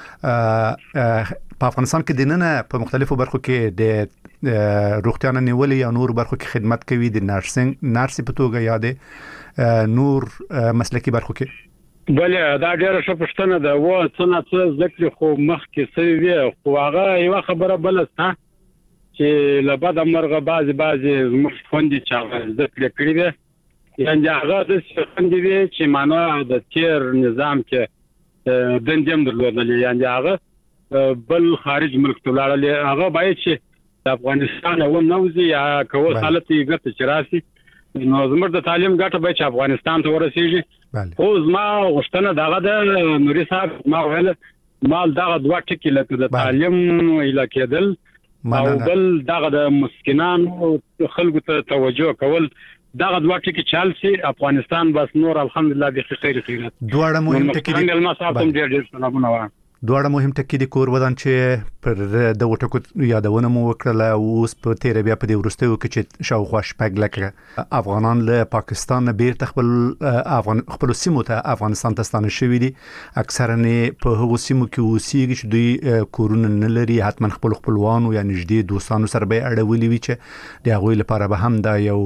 په افغانستان کې د نن په مختلفو برخو کې د روغتیا نیولې یا نور برخو کې خدمت کوي د نرسي په توګه یا د نور مسلکی برخو کې. بله دا ډېر ښه پوښتنه ده و څه ذکر خو مخ کې سوي خو هغه یو خبره بل ستا چې لبد مرغه بعضی زموږ خوندې چې هغه ذکر کړی دی یعنی هغه د خوندې دی چې معنا د تیر نظام کې دندیم درلودل یعنی هغه بل خارج ملک ته لاړل هغه باید چې د افغانستان او نوځي یا کوم حالت یې ګټه چراسي نو زموږ د تعلیم ګټه به چې افغانستان ته ورسیږي. خو زما غوښتنه دغه د نوري صاحب ما ویل مال دغه دوه ټکي لکه د تعلیم الکېدل او بل دغه د مسکینان خلکو ته توجه کول دغه دوه ټکي چالسي افغانستان بس نور الحمدلله د خیر خیرات دواړه مهم ټکي دي. ډېر سلامونه وایم. دواړه مهم ټکي د کور ودان چې پر د وټکو یادونه مو وکړه اوس په تیر بیا په دې ورستیو کې چې شاوخوا شپږ لکه افغانان له پاکستان نه بیرته خپل سیمو ته افغانستان ته ستانه شوي دي اکثرا په هغو سیمو کې اوسېږي چې دوی کورونه نه لري حتما خپلوانو یا نږدې دوستانو سره به اړولي وي چې د هغوی لپاره به هم دا یو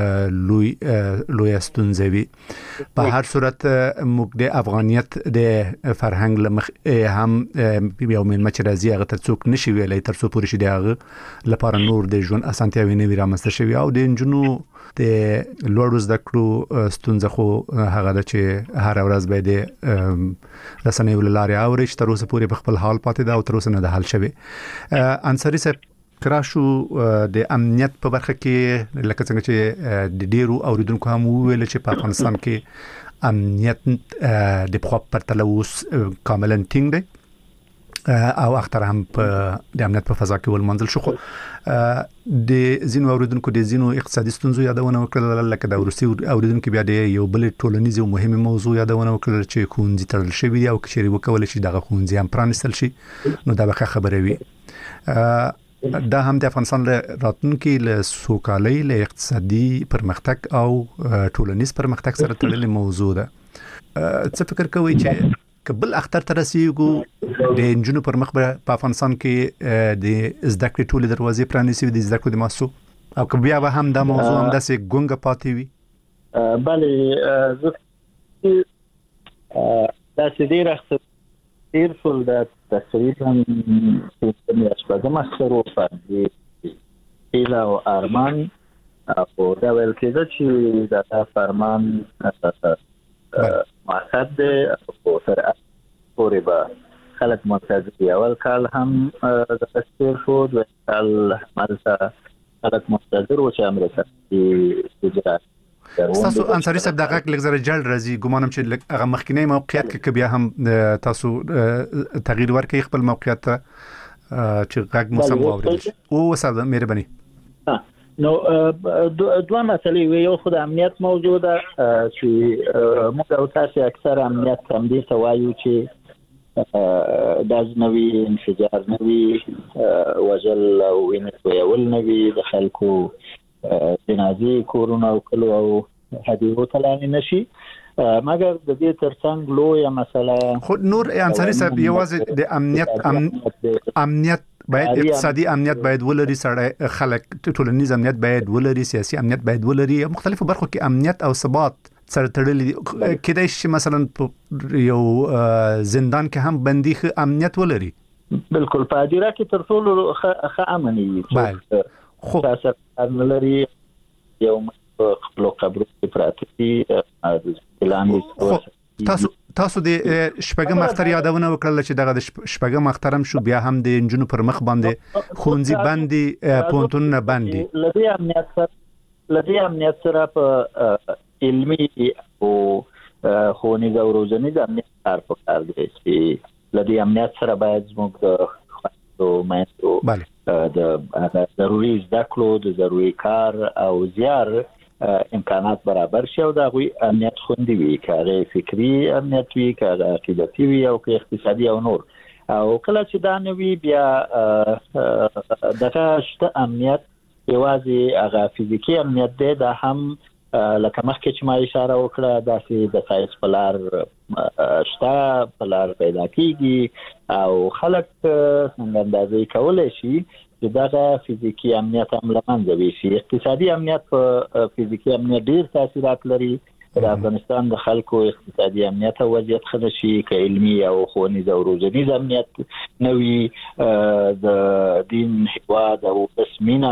لوی ستونزه وي. په هر صورت موږ د افغانیت د فرهنګ لمخ هم یو ملمه چې راځي هغه ته څوک نشي ویلای تر څو پورې شي هغه لپاره نور د ژوند اسانتیاوي نه وي رامنځته شوي او د انجونو د لوړو زده کړو ستونزه خو هغه د چې هر ورځ به د رسنیو لارې اوري چې تر اوسه پورې په خپل حال پاتې ده او تر اوسه نه د حل شوی. انصاری صاحب کراشو د امنیت په برخه کې لکه څنګه چې د ډیرو اوریدونکو هم ویل چې په افغانستان کې امنیت د خپل پرتله اوس کاملا ټینګ دی او اختر هم په د امنیت په فضا کې ولمنځل شو. د زینو اوریدونکو د زینو اقتصادي ستونزو یادونه وکړه لکه د ورسي اوریدونکو بیا د یو بل ټولنیز او مهمه موضوع یادونه وکړه چې ښوونځي تړل شوی دی او کچېری وکول شي دغه ښوونځي هم پرانیستل شي نو دا به خبره وي. دا هم د افغانستان راتلونکي له سوکالۍ له اقتصادي پرمختګ او ټولنیز پرمختګ سره تړلې موضوع ده. څه فکر کوئ چې قبل اختر ترسيګو د انجونو پر مخ په افغانستان کې د زده کړې ټولې دروازې پرانیسي د زده کړې د ماسو او که بیا به هم د موضوع هم داسې ګونګه پاتې وي بله زه داسې ډېر تیر شول د تقریبا شپږم اختر وفادي هیله او ارمان او دا ویل کېده چې دا فرمان مقصد دی او تر پورې به خلک منتظر اول کال هم د تیر شو د کال مالته خلک منتظر و چې امریکا اجرا تاسو انصاری صاحب دغه لږ جلد راځي ګمانم چې هغه مخکینی موقعیت کې بیا هم تاسو تغییر ورکړئ خپل موقعیت ته چې غږ مو سم واورئ او وساده مهرباني نو دوه مسلې وي یو خو د امنیت موجوده چې موږ او تاسو اکثر امنیت هم دي سوایو چې داز نوی انفجار نوی وجل او وینول نوی د خلکو جنازي کورونه او کلو او هدیو تلانی نشي مګر د دې ترڅنګ لویه مسله خو نور انصاری صاحب یوازې د امنیت باید اقتصادي امنیت باید ولري سره خلک ټولنیز امنیت باید ولري سیاسي امنیت باید ولري مختلفو برخو کې امنیت او ثبات سره تړلي کېدای شي مثلا یو زندان کې هم بندي امنیت ولري بالکل په اجرا کې تر ټولو ښه امن وي خو تاسو لري یو خپل قبر پراتی اعلان تاسو د شپږم اختر یادونه وکړل چې دغه شپږم اخترم شو بیا هم د انجونو پر مخ باندې خونځي باندې پونتون باندې لدی امنیت سره په علمي او خوني او روزنی د امنیت کار په کار دی چې لدی امنیت سره باید موږ د مېترو د ضروري ذکرو د ضروري کار او زیار امکانات برابر شي او د غوي امنیت خوندي وي کاري فکری امنیت وي کار عقیدتي وي او اقتصادي او نور او کله چې دا نوي بیا دغه شته امنیت یوازې هغه فزیکی امنیت دی دا هم لکه مخکې چې ما اشاره وکړه داسې د ساينس پلار شته پلار پیدا کیږي او خلک څنګه اندازې کولای شي چې دغه فزیکی امنیت هم لمنځه وشي اقتصادي امنیت په فزیکی امنیت ډیر تاثیرات لري د افغانستان د خلکو اقتصادي امنیت او وضعیت ښه شي که علمي او ښوونیز او روزنیز امنیت نوي د دین هیواد او اسمینا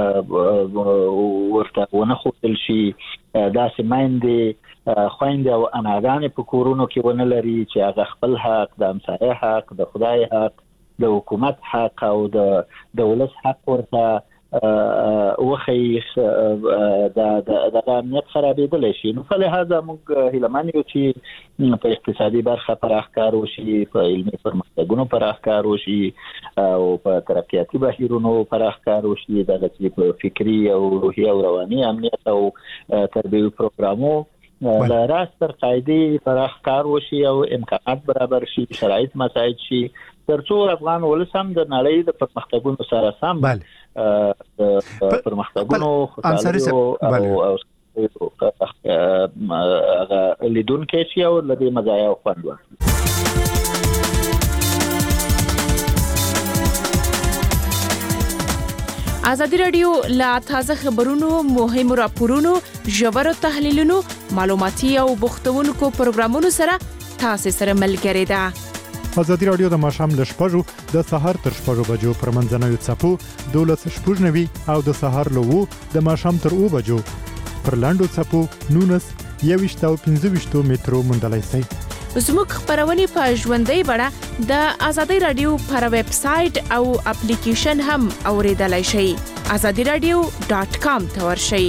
ورته ونه خوتل شي داسې مایندې خويندې او اناګانې په کورونو کې ونه لري چې هغه خپل حق د همسایه حق د خدای حق د حکومت حق او د دولت حق ورته وخی د امنیت خرابېدل شي نو په لحاظه موږ هیلمن یو چې په اقتصادي برخه پراخکار وشي په علمي پرمختګونو پراخکار وشي او په ترقیاتي بهیرونو پراخکار وشي دغه چې په فکری او روحي او رواني امنیت او تربیوي پروګرامو لا راس تر قاعده پراخکار وشي او امکانات برابر شي شرایط مساعد شي ترڅو افغان ولسم د نړۍ د پرمختګونو سره سم پرمختګونو او لیدون کې شي او لدی مزایا او خوند ورکړي ازادي رادیو لا تازه خبرونو مهمو راپورونو ژورو تحلیلونو معلوماتي او بوختونکو پروګرامونو سره تاسو سره ملګری ده ازادي رادیو د ماښام ل 6:00 د سهار تر 6:00 بجو پر منځنوي چپو 12:00 او د سهار له 2 د ماښام تر 2 بجو پر لاندو چپو 19:15 مترو مندلای سي زموږ خبرونه په ژوندۍ بڼه د ازادي رادیو پر ویب سټ او اپلیکیشن هم اوریدلای شئ azadiradio.com ته ورشئ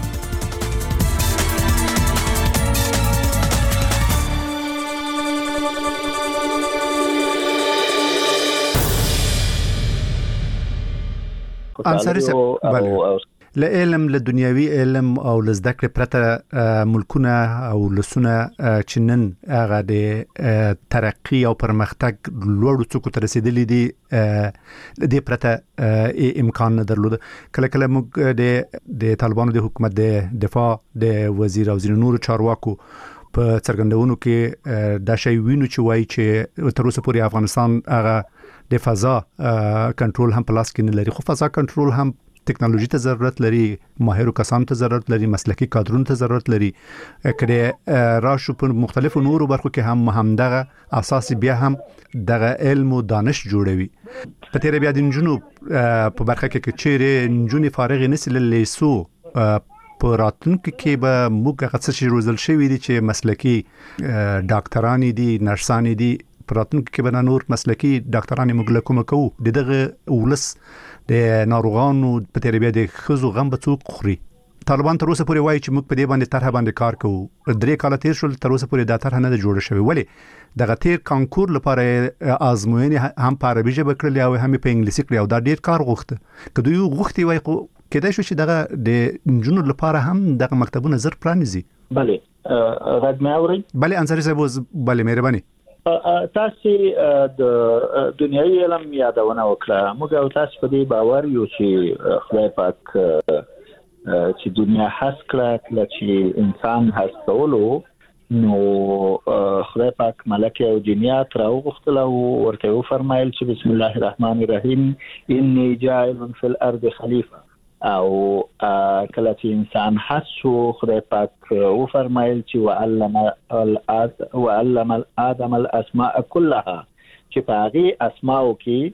انصاری صاحب له علم له دنیوي علم او له زده کړې پرته ملکونه او لسونه چنن هغه د ترقی او پرمختګ لوړو څوکو ته رسیدلي دي د پرته امکان نه درلود کله موږ د طالبانو د حکومت د دفاع د وزیر او وزیر نور چارواکو په څرګندونو کې دا شی وینو چې وایي چې تر اوسه پورې افغانستان هغه د فضا کنټرول هم پلاس کې نه لري خو فضا کنټرول هم ټکنالوژي ته ضرورت لري، ماهر کسانو ته ضرورت لري، مسلکي کادرونو ته ضرورت لري. کله راشو په مختلفو نورو برخو کې هم دغه اساس بیا هم دغه علم او دانش جوړوي. په تیر بیا د انجونو په برخه کې چیرې انجونې فارغ نسل لیسو په راتلونکو کې به موږ هغه څه روزل شوی دي چې مسلکي ډاکټران دي، نرسان دي، په راتلونکو کې به نور مسلکي ډاکټران موږ له کومه کوو. دغه ولس د ناروغانو په تیر بیا د خزو غم به څوک خوري. طالبان تر اوسه پورې وایي چې موږ په دې باندې طرح باندې کار کوو. 3 کال تیر شول تر اوسه پورې دا طرح نه جوړه شوې. ولی دغه تیر کانکور لپاره آزموینې هم په عربي ژبه کړل او هم په انګلیسي کړل او دا ډیر کار غوښته. که دوی غوښتي وای خو کېدای شو چې دغه د انجونو لپاره هم دغه مکتبونه زر پرانیزي. بله غږ مې اوري؟ بله انصاري صاحب، بله مهرباني. تاسو د دنیوي علم یادونه وکړه. موږ او تاسو په دې باور یو چې خدای پاک چې دنیا هڅ کړه چې انسان هڅ کولو، نو خدای پاک ملائکه او جنیات راوغختل او ورته فرمایل چې بسم الله الرحمن الرحیم انی جاعل فی الارض خلیفہ. او کله چې انسان حسو خدای پاک او فرمایل چې وعلم آدم الاسماء كلها، چې په هغه اسماء کې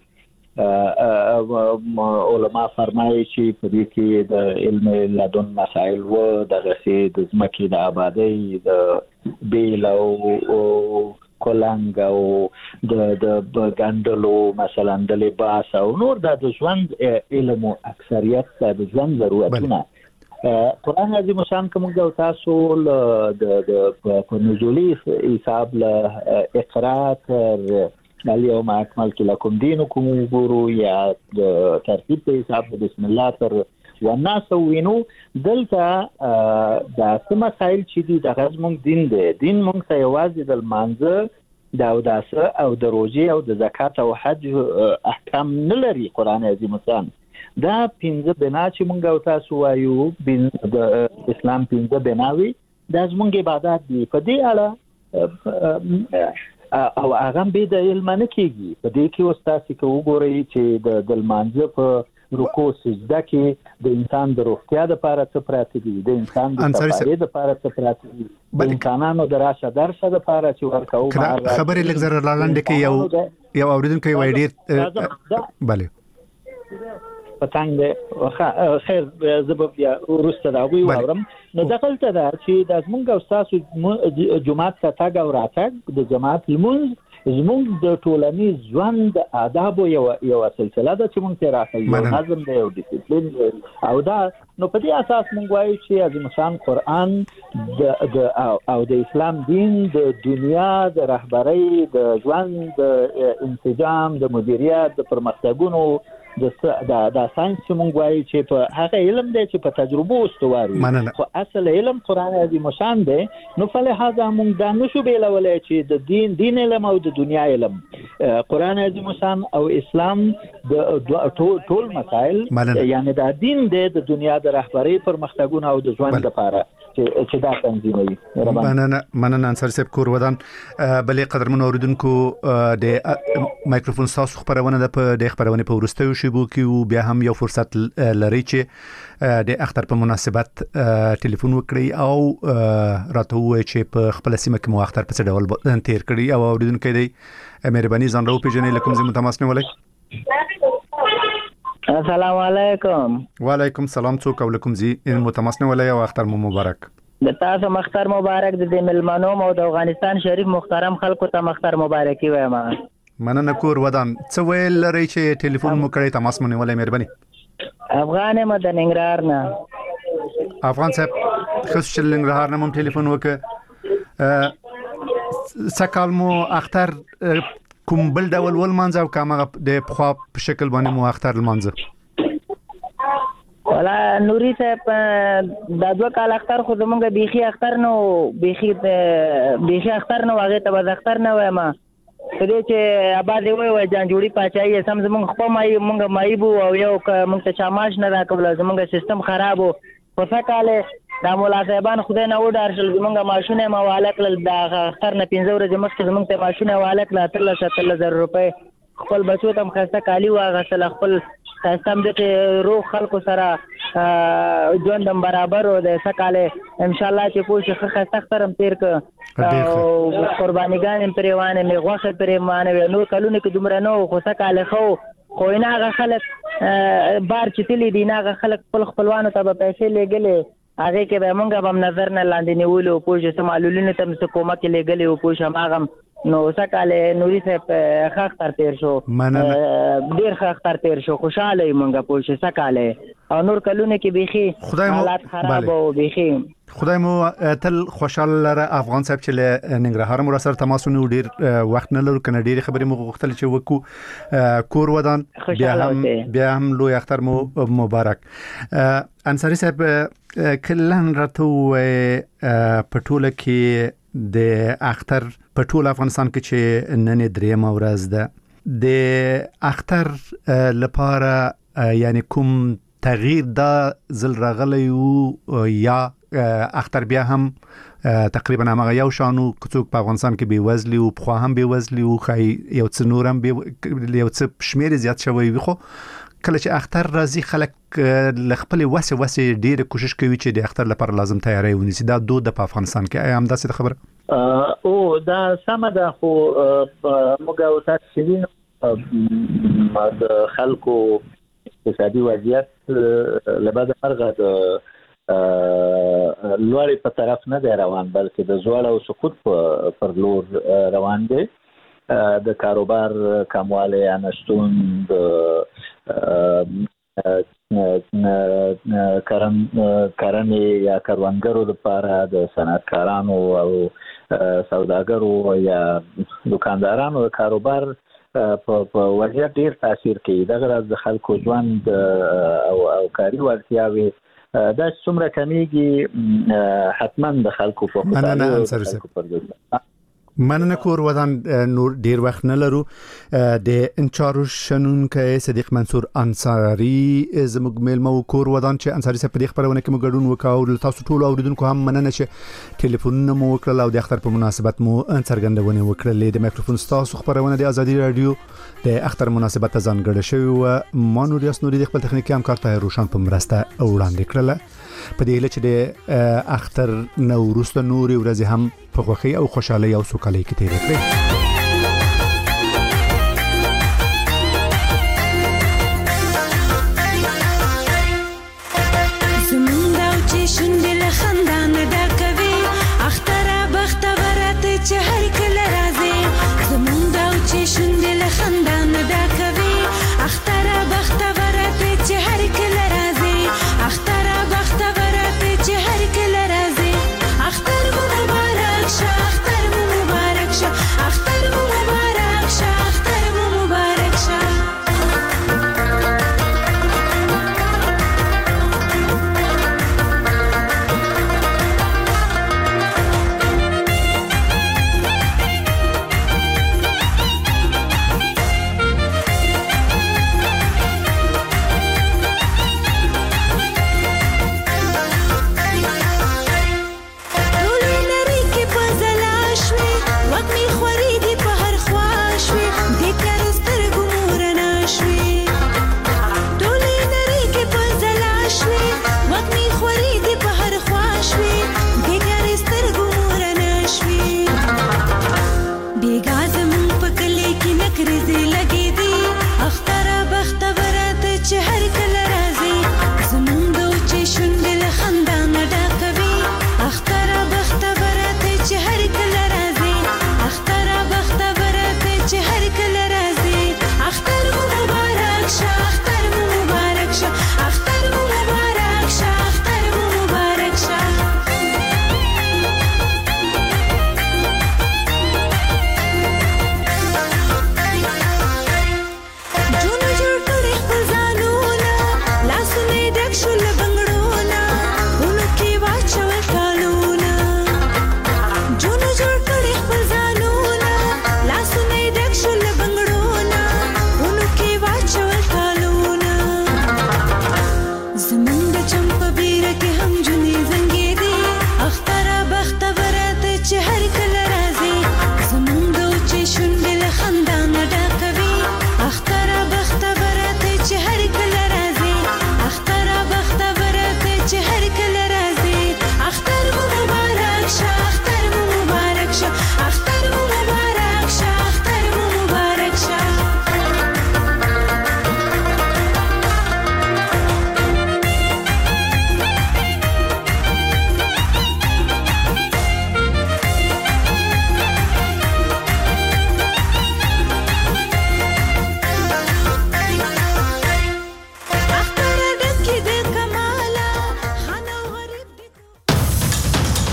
علماء فرمایي چې په دې کې د علم لدن مسائل و دغه سي د ځمکې د آبادی، د بیل او کولنګ او د ګاندلو مثلا د لباس او نور د ژوند علم او اکثریت د ژوند ضرورتونه. قرآن عظیم شان کوم او تاسو د نزولی حساب له اقرا تر اليوم اكملت لكم دينكم وګورو یا د ترتیب په حساب بسم الله تر والناس وینو دلته د مسائل چې دي د غزمون دین دی. دین مونږ ته یوازې د مانځه د اوداسه او د روزي او د زکات او حج احکام نه لري. قرآن عظیم شان دا 15 بنا چې مونږ او تاسو وایو د اسلام 15 بناوي د زمونږ عبادت دي. په دې اړه او هغه به د علم نه کیږي. په دې کې استاد کو وګورئ چې د مانځه په رکوع سجده کې د انسان د روغتیا لپاره څه پراته دي، د انسان د صفائی لپاره څه پراته دي، د انسانانو د راشه درشه لپاره چې ورکوو. خبرې لږ زر لاندې کې یو اوریدونکو وایي ډیر بله پتنګ خیر زبب یا ورسته دا وی وورم. نو دغلته دا چې د زمونږ استاد جماعت ته تاګ او راتګ د جماعت لمونځ زمونږ د ټولنیز ژوند آداب یو سلسله ده چې مونږ ته راځي، نظم دی او ډیسپلین او دا. نو په دې اساس مونږ وایو چې عظیم شان قرآن او د اسلام دین د دنیا د رهبرۍ، د ژوند د انسجام، د مدیریت، د پرمختګونو د ساينس چې مونږ وایو چې په هغه علم دی چې په تجربه استواري، خو اصل علم قرآن عظیم شان دی. نو فلهذا مونږ دا نشو بیلولای چې د دین علم او د دنیا علم، قرآن عظیم شان او اسلام د ټول مسائل یعنی دا دین دی د دنیا د رهبرۍ، پرمختګونو او د ژوند لپاره چې دا تنظیموي. مننه انصار صاحب کور ودان. بلې قدرمن اوریدونکو د مایکروفون تاسو خبرونه د خبرونه په ورستیو شیبو کې بیا هم یو فرصت لري چې د اختر په مناسبت ټلیفون وکړي او راته وایي چې په خپل سیمه کې مو اختر په څه ډول تیر کړی او اوریدونکو دی مهرباني ځان راو پیژنې لکم زموږ تماس نیولای. السلام علیکم. وعلیکم السلام. څوک او لکم زی متماس نیولای او اختر مو مبارک. د تاسو مختار مبارک د ملمنو او د افغانستان شریف محترم خلکو ته مختار مبارکي وایم. مننه کور ودان. څه ویل لري چې ټلیفون مو کړی تماس مو نیولای مهرباني. افغان مد ننګرهار نه. افغان صاحب خص ننګرهار نه مو ټلیفون وکړ. سکال مو اختر کوم بل ډول ول مانځه او کومه د خو په شکل باندې مو اختر مانځه؟ ولا نوري صاحب د دوه کال اختر خو زمونږ بيخي اختر نو بيخي اختر نو هغه ته د اختر نه وایم. دې چې آباد وي جان جوړي پاچایي سم زمونږ خو مونږ مایبو او یو مونږ ته چاماش نه راکول، زمونږ سیستم خرابو. په فکاله دا مولا صاحبان خدای نه وډار شل زمونږ ماشونه موالک ل د اختر نه 15 ورځې مخکې زمونږ ته ماشونه والک لا 3000 روپے خپل بچو ته خاصه کالی واغسل خپل خاصم د روح خلکو سره ژوندم برابر او د سکاله ان شاء الله چې پوښ خاصه اخترم تیر ک او قربانیګان پرېوانه می غوښه پرېمانه نو کلونه کې دومره نو خو سکاله خو نه هغه خلک بار چې تلی دي نه هغه خلک خپلوانو ته به پیسې لګلې هغه کې به مونږ هم نظر نه لاندې نیولو پوښ سمالولینه تم څه کومه کې لګلې او پوښ ماغم نو سکاله نوري صاحب خاختر تیر شو ډیر خاختر تیر شو خوشاله مونږه پوښ سکاله او نور کلونه کې بيخي حالات خراب او بيخي خدای مو تل خوشاله لره افغان صاحب چې له ننګرهار مو سره تماس ونیو ډیر وخت نه لرو کنه ډیر خبرې مو غوښتل چې وکړو کور ودان بیا هم لوی اختر مو مبارک انصاری صاحب کلن راته پټوله کې د اختر په ټول افغانستان کې چې نن درېمه ورځ ده د اختر لپاره یعنی کوم تغییر دا زل راغلی یا اختر بیا هم تقریبا هغه یو شانو څوک په افغانستان کې بې وزلي او په خوا هم بې وزلي او خای یو څه نور هم یو څه شمیر زیات شوی وي خو کله چې اختر راځي خلک لخپل وسه ډیره کوشش کوي چې د اختر لپاره لازم تیاری ونیسي دا دود په افغانستان کې هم داسې خبره او دا سم ده خو موږ او تاسو د خلکو اقتصادي وضعیت لبعد فرغه لوړې په طرف نه دی روان بلکې د زوړ او سقوط پر لور روان دی د کاروبار کموالی یا نشتون د کرنې یا کروندګرو لپاره د صنعتکارانو او سوداګرو یا دکاندارانو د کاروبار په وضعیت ډیر تاثیر کوي دغه راز د خلکو ژوند او کاري وړتیاوې دا څومره کمیږي حتما د خلکو په خپل مننه کور ودان نور ډیر وخت نه لرو د انچارو شنونکو صدیق منصور انصاری زموږ میلمه کور ودان چې انصاری صاحب په دې خبرونه کې موږ ګډون وکاو تاسو ټول اوریدونکو هم مننه چې ټلیفونونه مو وکړل او د اختر په مناسبت مو څرګندونه وکړلې د میکروفون تاسو خبرونه د ازادي رادیو د اختر مناسبت ځانګړې شوی او مانور یاسنوري د خپل تخنیکی همکار ته روشن په مرسته وړاندې کړل په دې لچ د اختر نو وروسته نوري ورځې هم په خوښي او خوشحالي او سوکالۍ کې تیر کړئ